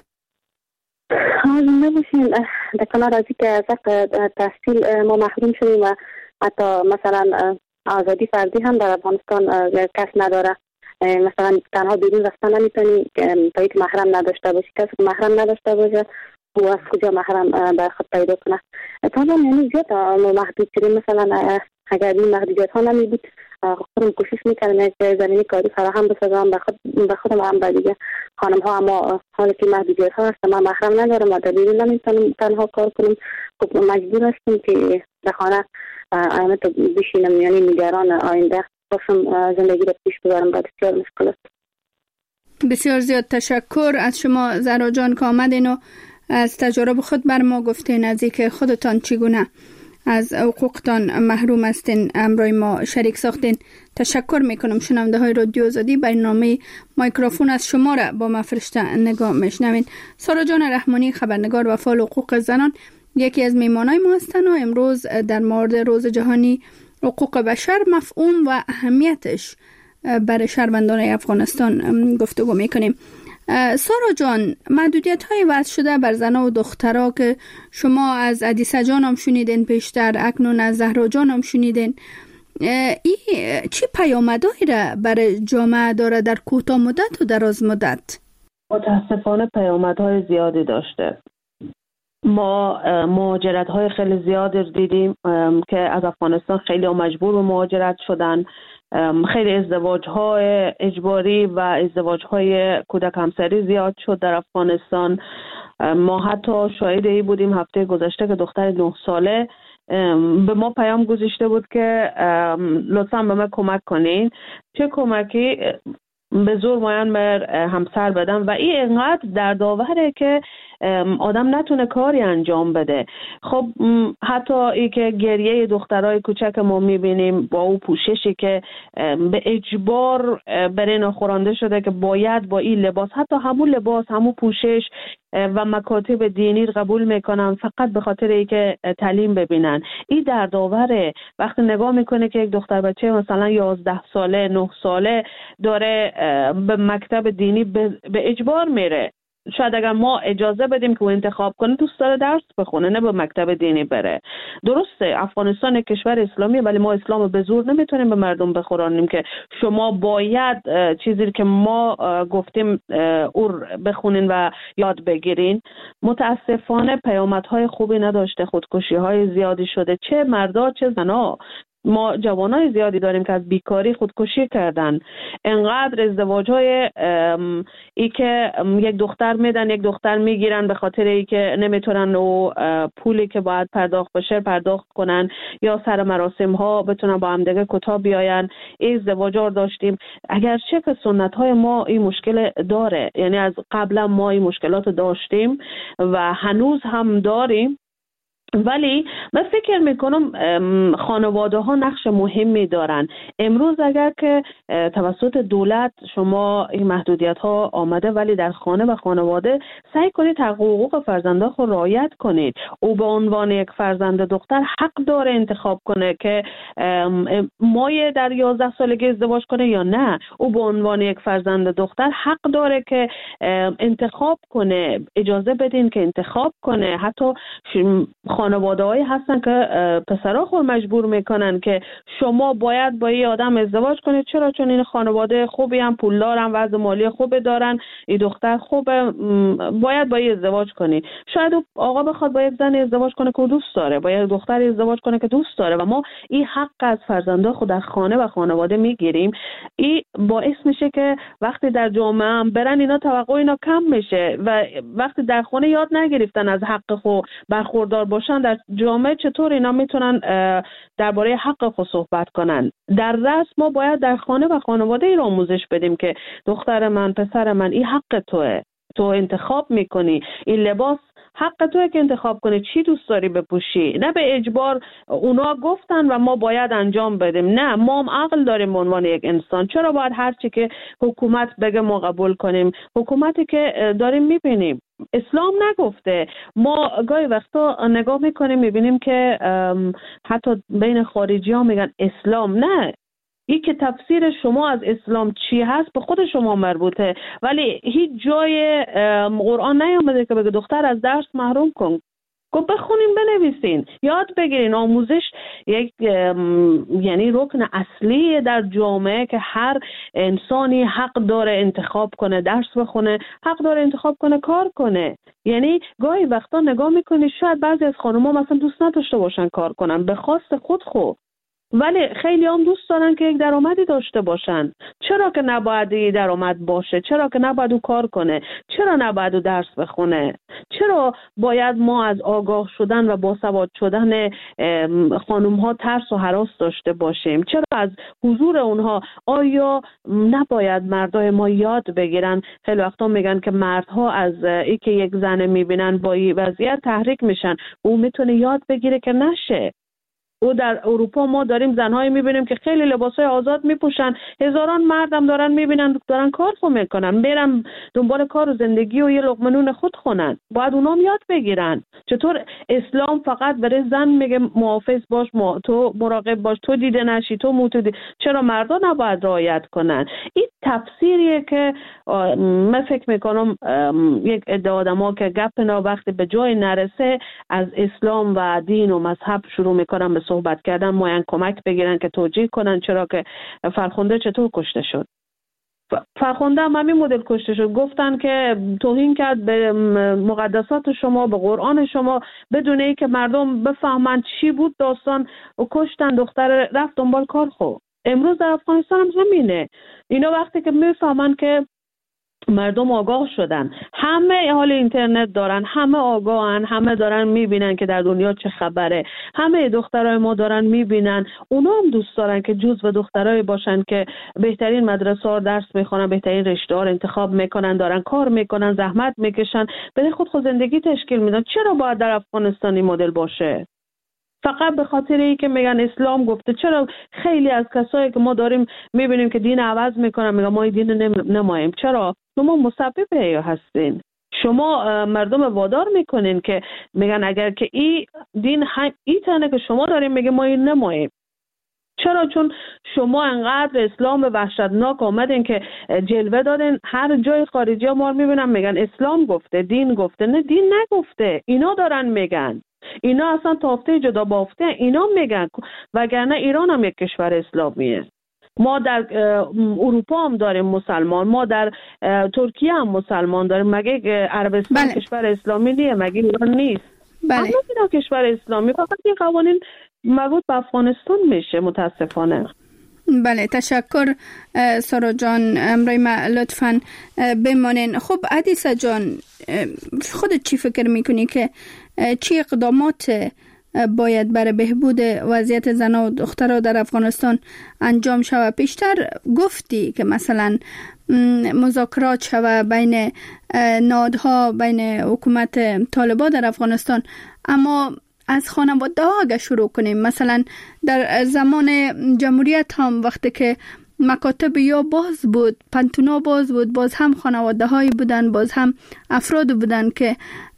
نمیشین در کنار ازی که از حق تحصیل ما محروم شدیم و حتی مثلا آزادی فردی هم در افغانستان کس نداره. مثلا تنها بیرون رفتن نمیتونی تا یک محرم نداشته باشی. کسی که محرم نداشته باشه و از کجا محرم بر خود پیدا کنه. طبعا یعنی زیاد محدود شدیم. مثلا اگر این محدودیت ها نمی بود خودم کوشش میکردم که زمینه کاری فراهم بسازم به خودم هم به دیگه خانم ها. اما حالا که محدودیت ها هست من محرم ندارم و دلیل نمیتونم تنها کار کنم. خب مجبور هستم که در خانه آینه تو بشینم، یعنی نگران آینده باشم زندگی رو پیش ببرم. بعد بسیار مشکل است. بسیار زیاد تشکر از شما زهرا جان که آمدین و از تجارب خود بر ما گفتین از اینکه خودتان چگونه از حقوقتان محروم هستین امروی ما شریک ساختین. تشکر میکنم. شنونده های رادیو آزادی برنامه مایکروفون از شما را با مفرشته نگاه میشنوین. سارا جان رحمانی خبرنگار و فعال حقوق زنان یکی از میمانای ما هستند و امروز در مورد روز جهانی حقوق بشر مفهوم و اهمیتش برای شهروندان افغانستان گفتگو میکنیم. سارا جان، محدودیت های وضع شده بر زنها و دخترها که شما از عدیسه جان هم شنیدین پیشتر، اکنون از زهرا جان هم شنیدین، این چی پیامدهایی را برای جامعه داره در کوتاه مدت و دراز مدت؟ متاسفانه پیامدهای زیادی داشته. ما مهاجرت های خیلی زیادی دیدیم که از افغانستان خیلی مجبور به مهاجرت شدن. خیلی ازدواج های اجباری و ازدواج های کودک همسری زیاد شد در افغانستان. ما حتی شاهد ای بودیم هفته گذشته که دختر 9 ساله به ما پیام گذاشته بود که لطفاً به من کمک کنین. چه کمکی؟ به زور ماین بر همسر بدم و این اینقدر دردآوره که آدم نتونه کاری انجام بده. خب حتی ای که گریه دخترای کوچک ما میبینیم با او پوششی که به اجبار برای اینا خورانده شده که باید با این لباس، حتی همون لباس، همون پوشش و مکاتب دینی قبول میکنن فقط به خاطر ای که تعلیم ببینن. این دردآوره. وقتی نگاه میکنه که یک دختر بچه مثلا 11 ساله 9 ساله داره به مکتب دینی به اجبار میره. شاید اگر ما اجازه بدیم که او انتخاب کنه، دوست داره درس بخونه نه به مکتب دینی بره. درسته افغانستان یک کشور اسلامیه ولی ما اسلام به زور نمیتونیم به مردم بخورانیم که شما باید چیزی که ما گفتیم او بخونین و یاد بگیرین. متاسفانه پیامدهای خوبی نداشته. خودکشی های زیادی شده، چه مردا چه زنا. ما جوانای زیادی داریم که از بیکاری خودکشی کردن. انقدر ازدواج های ای که یک دختر میدن یک دختر میگیرن به خاطر ای که نمیتونن و پولی که باید پرداخت بشه پرداخت کنن یا سر مراسم ها بتونن با هم دیگه کوتاه بیاین. این ازدواج ها داشتیم. اگرچه که سنت های ما این مشکل داره، یعنی از قبلا ما این مشکلات داشتیم و هنوز هم داریم، ولی من فکر میکنم خانواده ها نقش مهمی دارن. امروز اگر که توسط دولت شما این محدودیت ها آمده، ولی در خانه و خانواده سعی کنید حقوق فرزنده خود رعایت کنید. او به عنوان یک فرزند دختر حق داره انتخاب کنه که مایه در 11 سالگی ازدواج کنه یا نه. او به عنوان یک فرزند دختر حق داره که انتخاب کنه. اجازه بدین که انتخاب کنه. حتی خانواده هایی هستن که پسرها خود مجبور میکنن که شما باید با یه آدم ازدواج کنید. چرا؟ چون این خانواده خوبی هم، پولدارن، وضع مالی خوبی دارن، این دختر خوبه، باید با یه ازدواج کنید. شاید آقا بخواد با یک زن ازدواج کنه که دوست داره، با یک دختر ازدواج کنه که دوست داره و ما این حق از فرزنده خود در خانه و خانواده میگیریم. این باعث میشه که وقتی در جامعه هم برن اینا توقع اینا کم میشه و وقتی در خانه یاد نگرفتن از حق خود برخوردار باشن، در جامعه چطور اینا میتونن درباره حق خود صحبت کنن؟ در رأس ما باید در خانه و خانواده ای را آموزش بدیم که دختر من، پسر من، این حق توه، تو انتخاب میکنی، این لباس حق توه که انتخاب کنی چی دوست داری بپوشی، نه به اجبار اونا گفتن و ما باید انجام بدیم. نه، ما هم عقل داریم به عنوان یک انسان. چرا باید هر چی که حکومت بگه ما قبول کنیم؟ حکومتی که داریم میبینیم اسلام نگفته. ما گاهی وقتا نگاه میکنیم میبینیم که حتی بین خارجی ها میگن اسلام. نه، این که تفسیر شما از اسلام چی هست به خود شما مربوطه، ولی هیچ جای قرآن نیامده که بگه دختر از درس محروم کن. گفت بخونین، بنویسین، یاد بگیرین. آموزش یک یعنی رکن اصلی در جامعه که هر انسانی حق داره انتخاب کنه درس بخونه، حق داره انتخاب کنه کار کنه. یعنی گاهی وقتا نگاه میکنی شاید بعضی از خانم‌ها مثلا دوست نداشته باشن کار کنن به خواست خود. ولی خیلی هم دوست دارن که یک درآمدی داشته باشن. چرا که نباید درآمد باشه؟ چرا که نباید او کار کنه؟ چرا نباید او درس بخونه؟ چرا باید ما از آگاه شدن و باسواد شدن خانم ها ترس و هراس داشته باشیم؟ چرا از حضور اونها آیا نباید مردای ما یاد بگیرن؟ خیلی وقتا میگن که مردها از ای که یک زن میبینن با این وضعیت تحریک میشن. او میتونه یاد بگیره که نشه. او در اروپا ما داریم زنهایی میبینیم که خیلی لباسای آزاد میپوشن، هزاران مردم دارن میبینن دارن کار میکنن، میرن دنبال کار و زندگی و یه لقمه نون خود خونن. باید اونام یاد بگیرن. چطور اسلام فقط برای زن میگه محافظ باش، تو مراقب باش، تو دیده نشی، تو موتودی، چرا مردا نباید رعایت کنن؟ این تفسیریه که من فکر میکنم یک عده آدما که گپ وقتی به جای نرسه از اسلام و دین و مذهب شروع میکنن به صحبت کردن، ماین کمک بگیرن که توجیه کنن چرا که فرخنده چطور کشته شد. فرخنده هم همین مدل کشته شد. گفتن که توهین کرد به مقدسات شما، به قرآن شما، بدون ای که مردم بفهمن چی بود داستان و کشتن. دختر رفت دنبال کار خو. امروز در افغانستان هم همینه. اینا وقتی که میفهمن که مردم آگاه شدن، همه حال اینترنت دارن، همه آگاهن، همه دارن میبینن که در دنیا چه خبره، همه دخترای ما دارن میبینن. اونا هم دوست دارن که جزو دخترای باشن که بهترین مدرسه ها درس میخونن، بهترین رشته ها انتخاب میکنن، دارن کار میکنن، زحمت میکشن، برای خود زندگی تشکیل میدن. چرا باید در افغانستانی مدل باشه؟ فقط به خاطر ای که میگن اسلام گفته. چرا خیلی از کسایی که ما داریم میبینیم که دین عوض میکنن، میگن ما دین نماییم؟ چرا؟ شما مسبب هستین. شما مردم وادار میکنین که میگن اگر که این دین این تنه که شما داریم میگه ما این نماییم. چرا؟ چون شما انقدر اسلام وحشتناک آمدین که جلوه دادین. هر جای خارجی ها ما میبینن میگن اسلام گفته، دین گفته. نه، دین نگفته. اینا دارن میگن. اینا اصلا تافته جدا بافته اینا میگن. وگرنه ایران هم یک کشور اسلامیه. ما در اروپا هم داریم مسلمان، ما در ترکیه هم مسلمان داریم. مگه عربستان کشور اسلامی نیست؟ مگه ایران نیست؟ اما اینا کشور اسلامی. فقط این قوانین مربوط به افغانستان میشه متاسفانه. بله، تشکر سارا جان. امروی ما لطفاً بمانین. خب حدیثه جان، خودت چی فکر میکنی که چی اقدامات باید برای بهبود وضعیت زنان و دخترها در افغانستان انجام شود؟ پیشتر گفتی که مثلا مذاکرات شود بین نهادها، بین حکومت طالبان در افغانستان، اما از خانواده ها اگه شروع کنیم، مثلا در زمان جمهوریت هم وقتی که مکاتب یا باز بود، پنتونا باز بود، باز هم خانواده هایی بودن، باز هم افراد بودن که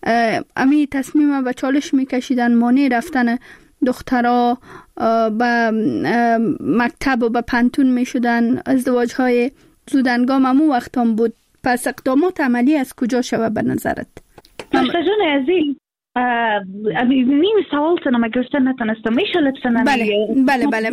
امی تصمیم به چالش میکشیدن، مانع رفتن دخترها به مکتب و به پنتون میشدن. ازدواج های زودنگام همون وقت هم بود. پس اقدامات عملی از کجا شود به نظرت؟ جان عزیز، نیم سوال تنم گرفتن نتونستم. میشه لطفاً؟ بله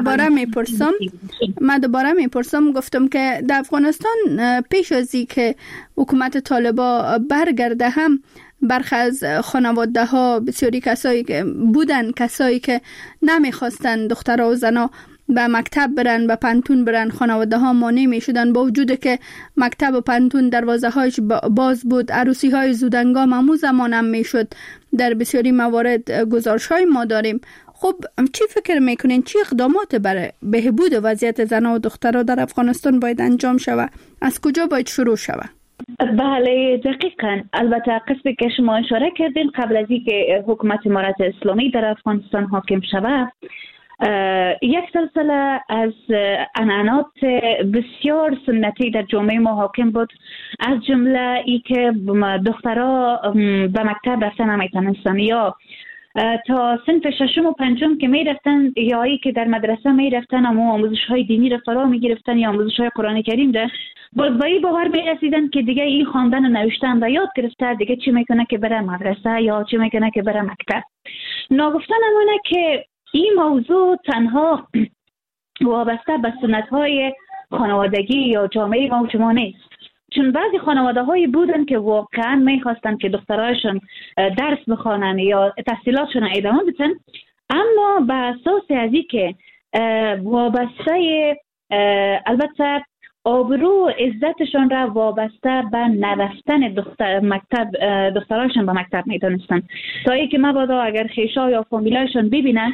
من دوباره میپرسم. گفتم که در افغانستان پیش از این که حکومت طالبا برگرده هم برخی از خانواده ها، بسیاری کسایی که بودن، کسایی که نمیخواستن دخترها و زنا به مکتب برن، به پنتون برن، خانواده ها مانع می شدن. با وجود که مکتب و پنتون دروازه هایش باز بود، عروسی های زودنگام همون زمان هم می شد. در بسیاری موارد گزارش های ما داریم. خب چی فکر میکنین؟ چی اقدامات برای بهبود وضعیت زنان و دخترها در افغانستان باید انجام شود؟ از کجا باید شروع شود؟ بله، دقیقاً. البته قسمی که شما اشاره کردین قبل از اینکه حکومت امارت اسلامی در افغانستان حاکم شود، یک سلسله از عنعنات بسیار سنتی در جامعه ما حاکم بود. از جمله ای که دخترها به مکتب رفتن نمیتونستن، یا تا صنف ششم و پنجم که میرفتن، یا ای که در مدرسه میرفتن اما آموزش های دینی را فرا میگرفتن یا آموزش های قرآن کریم را، باز با این باور میرسیدن که دیگه این خواندن و نوشتن را یاد گرفته، دیگه چی میکنه که بره مدرسه یا چی میکنه که بره مکتب. ناگفتن امانه که این موضوع تنها وابسته به سنت‌های خانوادگی یا جامعه ما و شما نیست. چون بعضی خانواده هایی بودن که واقعا میخواستن که دخترایشون درس بخوانن یا تحصیلاتشون ادامه بدن، اما به اساس از این که وابسته البته آبرو عزتشان را وابسته به نرفتن دخترانشان به مکتب میدانستند تا ای که مبادا اگر خیشا یا فامیلایشان ببینن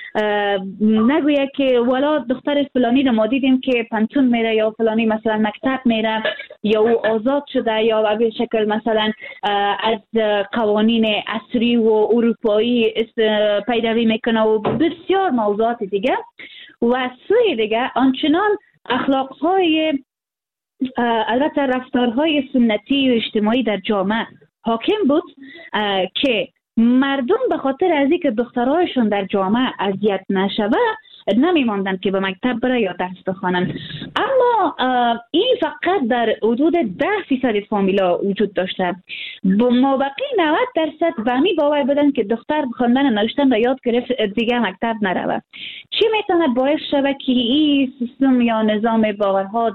نگویه که والا دختر فلانی رو ما دیدیم که پنتون میره یا فلانی مثلا مکتب میره یا او آزاد شده یا به شکل مثلا از قوانین عصری و اروپایی پیروی میکنه و بسیار موضوعات دیگه. و سوی دیگه آنچنان اخلاقهای البته رفتارهای سنتی و اجتماعی در جامعه حاکم بود که مردم به خاطر از اینکه دخترهایشون در جامعه اذیت نشوه نمیماندن که به مکتب بره یا درس بخوانن. اما این فقط در حدود 10% فامیلا وجود داشته. مابقی 90% به همین باور بودن که دختر خواندن نوشتن را یاد گرفت دیگه مکتب نروه. چی میتونه باعث شود که این سیستم یا نظام باورها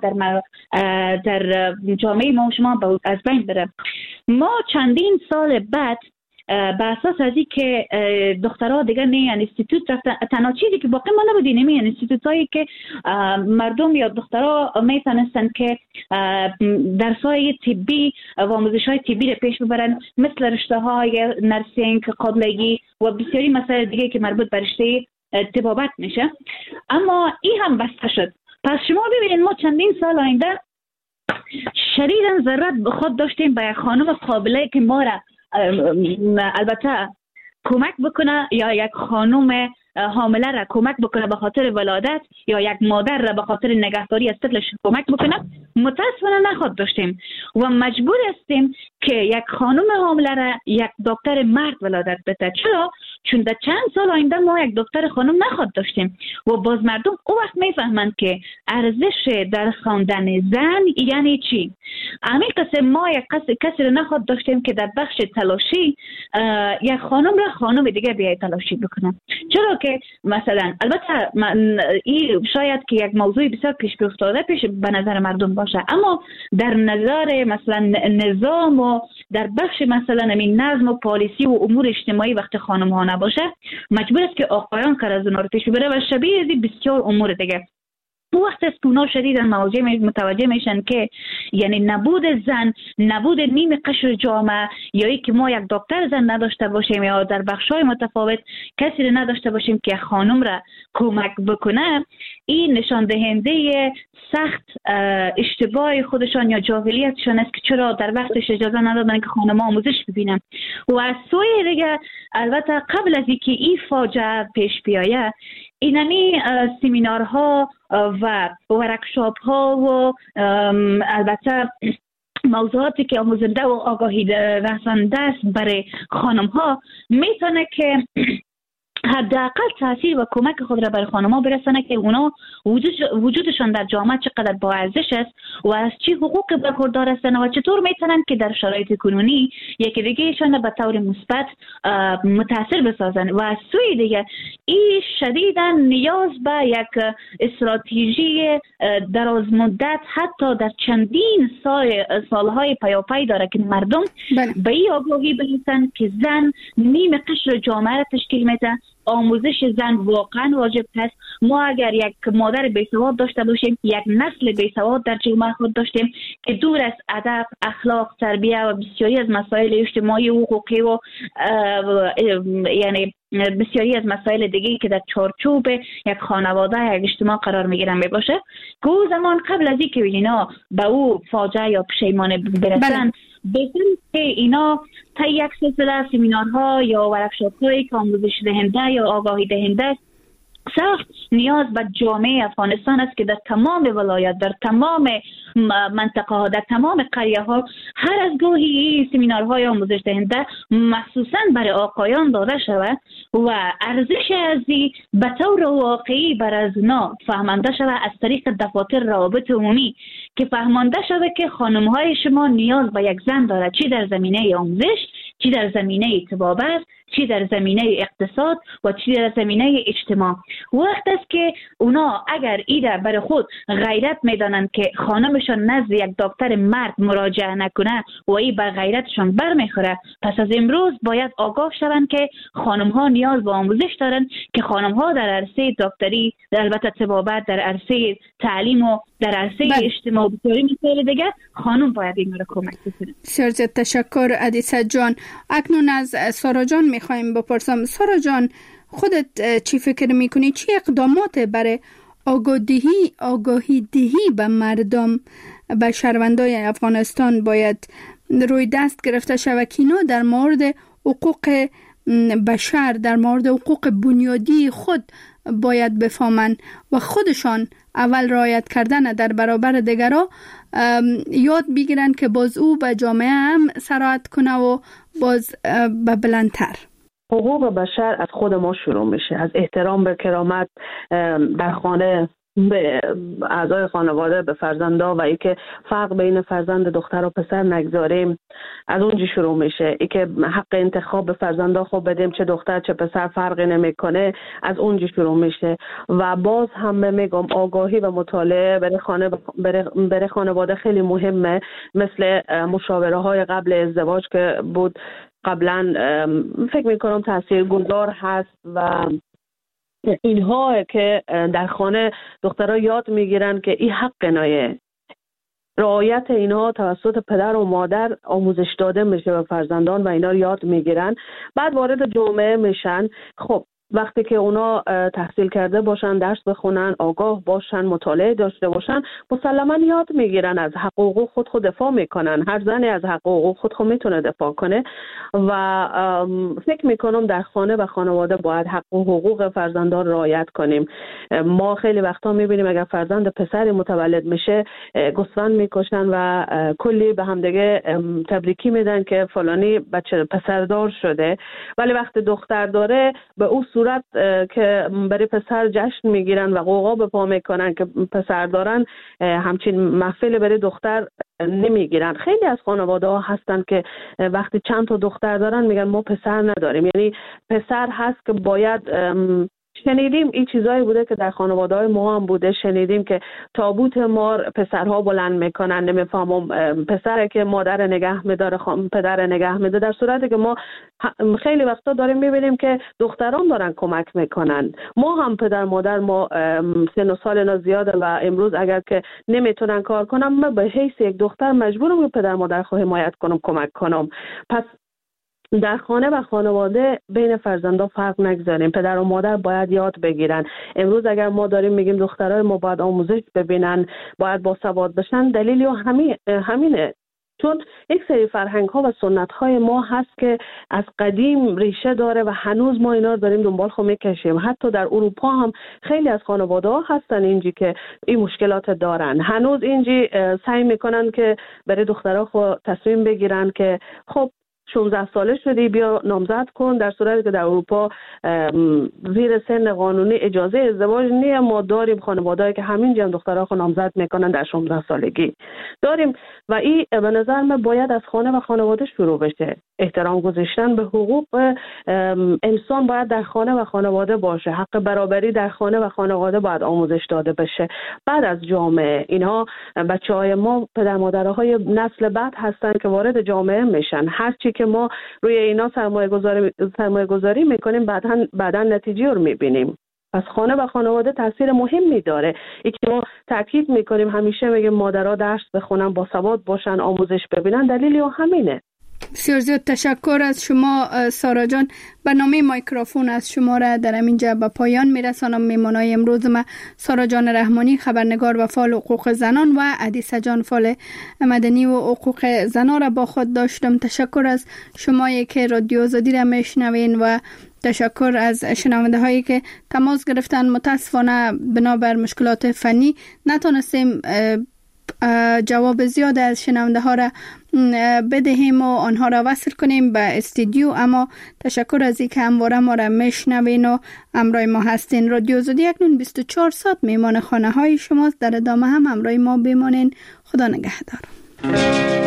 در جامعه ما شما از بین بره؟ ما چندین سال بعد به اساس از این که دخترها دیگر نه انستیتوت رفتن، تنها چیزی که باقی مانده بود اینه انستیتوت هایی که مردم یا دخترها میتونستن که درس‌های طبی و آموزش‌های طبی رو پیش ببرن، مثل رشته‌های نرسینگ، قابلگی و بسیاری مسائل دیگه که مربوط به رشته طبابت میشه. اما این هم بسته شد. پس شما ببینید ما چندین سال آینده شدیداً ضرورت به خود داشتیم به یک خانم قابله که ما را البته کمک بکنه یا یک خانم حامله را کمک بکنه به خاطر ولادت یا یک مادر را به خاطر نگهداری از طفلش کمک بکنه. متاسفانه نخواد داشتیم و مجبور هستیم که یک خانم حامله را یک دکتر مرد ولادت بده. چرا؟ چون در چند سال آینده ما یک دکتر خانم نخواد داشتیم و باز مردم او وقت میفهمند که ارزش در خواندن زن یعنی چی. همین قسم ما یک کسی را نخواد داشتیم که در بخش تلاشی یک خانم را خانم دیگه بیاید تلاشی بکنه. چرا که مثلا البته این شاید که یک موضوع بسیار پیش افتاده پیش به نظر مردم باشه، اما در نظر مثلا نظام و در بخش مثلا همین نظم و پالیسی و امور اجتماعی وقت خانم ها نباشه مجبور است که آقایان کار از اونها رو پیش ببره و شبیه ازی بسیار امور دیگه. وقت است که اونا شدیداً متوجه میشن که یعنی نبود زن، نبود نیم قشر جامعه یا ای که ما یک دکتر زن نداشته باشیم یا در بخشای متفاوت کسی رو نداشته باشیم که خانم را کمک بکنه، این نشان دهنده سخت اشتباه خودشان یا جاهلیتشان است که چرا در وقتش اجازه ندادن که خانم آموزش ببینن. و از سوی دیگه البته قبل از اینکه این فاجعه پیش بیایه اینمی سمینارها و ورکشاپ ها و البته موضوعاتی که آموزنده و آگاهی رسانده است برای خانم ها میتونه که حداقل تاثیر و کمک خود را برای خانم‌ها برسانه که اونا وجودشان در جامعه چقدر با ارزش است و از چه حقوق برخوردار هستند و چطور میتونن که در شرایط کنونی یکی دیگهشان به طور مثبت متاثر بسازن. و از سوی دیگه این شدیداً نیاز به یک استراتژی دراز مدت حتی در چندین سالهای پیاپی داره که مردم به این آگاهی برسن که زن نیم قشر جامعه را تشکیل میده. آموزش زن واقعا واجب هست. ما اگر یک مادر بیسواد داشته باشیم، یک نسل بیسواد در جامعه خود داشتیم که دور از ادب، اخلاق، تربیت و بسیاری از مسائل اجتماعی و حقوقی و یعنی بسیاری از مسائل دیگه که در چارچوب یک خانواده یک اجتماع قرار میگیرن میباشه که او زمان قبل از اینکه اینا به او فاجعه یا پشیمانی برسن بهتر که اینا تا یک سلسله سمینارها یا ورکشاپ‌هایی که آموزش دهنده یا آگاهی دهنده سخت نیاز به جامعه افغانستان است که در تمام ولایت، در تمام منطقه ها، در تمام قریه ها هر از گاهی سمینارهای آموزش دهنده مخصوصا برای آقایان داده شود و ارزش ازی به طور واقعی بر از اونا فهمانده شود از طریق دفاتر روابط عمومی که فهمانده شود که خانم های شما نیاز به یک زن دارد، چی در زمینه آموزش، چی در زمینه طبابت، چی در زمینه اقتصاد و چی در زمینه اجتماع. وقت است که اونا اگر ایده برای خود غیرت میدانند که خانمشان نزد یک دکتر مرد مراجعه نکنه و این به غیرتشان برمیخوره، پس از امروز باید آگاه شوند که خانم ها نیاز به آموزش دارند که خانم ها در عرصه دکتری، در البته طبابت، در عرصه تعلیم و در عرصه اجتماع و مسائل دیگه خانم باید این رو کمک بکنه. بسیار زیاد تشکر حدیثه جان. اکنون از سارا جان میخوایم بپرسم. سارا جان، خودت چی فکر میکنی؟ چی اقدامات برای آگاهی دهی به مردم، به شهروندای افغانستان باید روی دست گرفته شود که اینا در مورد حقوق بشر، در مورد حقوق بنیادی خود باید بفهمن و خودشان اول رعایت کردن در برابر دیگران یاد بگیرن که باز او به جامعه هم سرایت کنه و باز به بلندتر. حقوق بشر از خود ما شروع میشه، از احترام به کرامت در خانه، به اعضای خانواده، به فرزندا و ای که فرق بین فرزند دختر و پسر نگذاریم، از اونجا شروع میشه. ای که حق انتخاب به فرزندا خود بدیم، چه دختر چه پسر فرقی نمیکنه، از اونجا شروع میشه. و باز هم میگم آگاهی و مطالعه برای خانواده خیلی مهمه، مثل مشاوره های قبل ازدواج که بود قبلا، فکر میکنم تاثیرگذار هست و اینها که در خانه دخترها یاد میگیرن که این حق نایه. رعایت اینها توسط پدر و مادر آموزش داده میشه به فرزندان و اینا یاد میگیرن. بعد وارد جامعه میشن. خب وقتی که اونا تحصیل کرده باشن، درس بخونن، آگاه باشن، مطالعه داشته باشن، مسلما یاد میگیرن، از حقوق خود دفاع میکنن. هر زنی از حقوق خود میتونه دفاع کنه و فکر میکنم در خانه و خانواده باید حق و حقوق فرزندان رعایت کنیم. ما خیلی وقتا میبینیم اگر فرزند پسری متولد میشه گوسفند میکشن و کلی به همدیگه تبریکی میدن که فلانی بچه پسردار شده، ولی وقتی دختر داره به اون صورت که برای پسر جشن میگیرن و قوقا به پا میکنن که پسر دارن، همچین محفل برای دختر نمیگیرن. خیلی از خانواده ها هستن که وقتی چند تا دختر دارن میگن ما پسر نداریم، یعنی پسر هست که باید شنیدیم این چیزایی بوده که در خانواده های ما هم بوده، شنیدیم که تابوت مار پسرها بلند میکنن، نمیفهمم پسره که مادر نگه میداره پدر نگه میده، در صورتی که ما خیلی وقتا داریم میبینیم که دختران دارن کمک میکنن. ما هم پدر مادر ما سن و سال اینا زیاده و امروز اگر که نمیتونن کار کنم، من به حیث یک دختر مجبورم که پدر مادر خو حمایت کنم، کمک کنم. پس در خانه و خانواده بین فرزندان فرق نگذاریم. پدر و مادر باید یاد بگیرن. امروز اگر ما داریم میگیم دخترای ما باید آموزش ببینن، باید باسواد بشن، دلیلی همینه. چون یک سری فرهنگ ها و سنت های ما هست که از قدیم ریشه داره و هنوز ما اینا رو داریم دنبال خود میکشیم. حتی در اروپا هم خیلی از خانواده ها هستن اینجی که این مشکلات دارن، هنوز اینجی سعی میکنن که برای دخترها خود تصمیم بگیرن که خب 16 ساله شدی بیا نامزد کن، در صورتی که در اروپا زیر سن قانونی اجازه ازدواج نیه. ما داریم خانواده‌ای که همین جمع دخترها خود نامزد میکنن در 16 سالگی داریم و این به نظر من باید از خانه و خانواده شروع بشه. احترام گذاشتن به حقوق انسان باید در خانه و خانواده باشه. حق برابری در خانه و خانواده باید آموزش داده بشه. بعد از جامعه، اینها بچه‌های ما پدر مادرهای نسل بعد هستن که وارد جامعه میشن. هر چی که ما روی اینا سرمایه گذاری میکنیم بعداً نتیجه رو میبینیم. پس خانه و خانواده تاثیر مهمی داره. یکی ما تاکید میکنیم همیشه میگیم مادرها درس بخونن، باسواد باشن، آموزش ببینن، دلیلی همینه. بسیار زیاد تشکر از شما سارا جان. برنامه مایکروفون از شما را در اینجا به پایان میرسانم. میمانای امروز ما سارا جان رحمانی، خبرنگار و فعال حقوق زنان، و حدیثه جان، فعال مدنی و حقوق زنان را با خود داشتم. تشکر از شمایی که رادیو آزادی را میشنوین و تشکر از شنونده هایی که تماس گرفتن. متاسفانه بنابر مشکلات فنی نتونستیم جواب زیاد از شنونده ها را بدهیم و آنها را وصل کنیم به استودیو، اما تشکر از اینکه همواره ما را میشنوین و همراه ما هستین. رادیو آزادی اکنون 24 ساعت میمان خانه های شماست. در ادامه هم همراه ما بمانین. خدا نگهدار.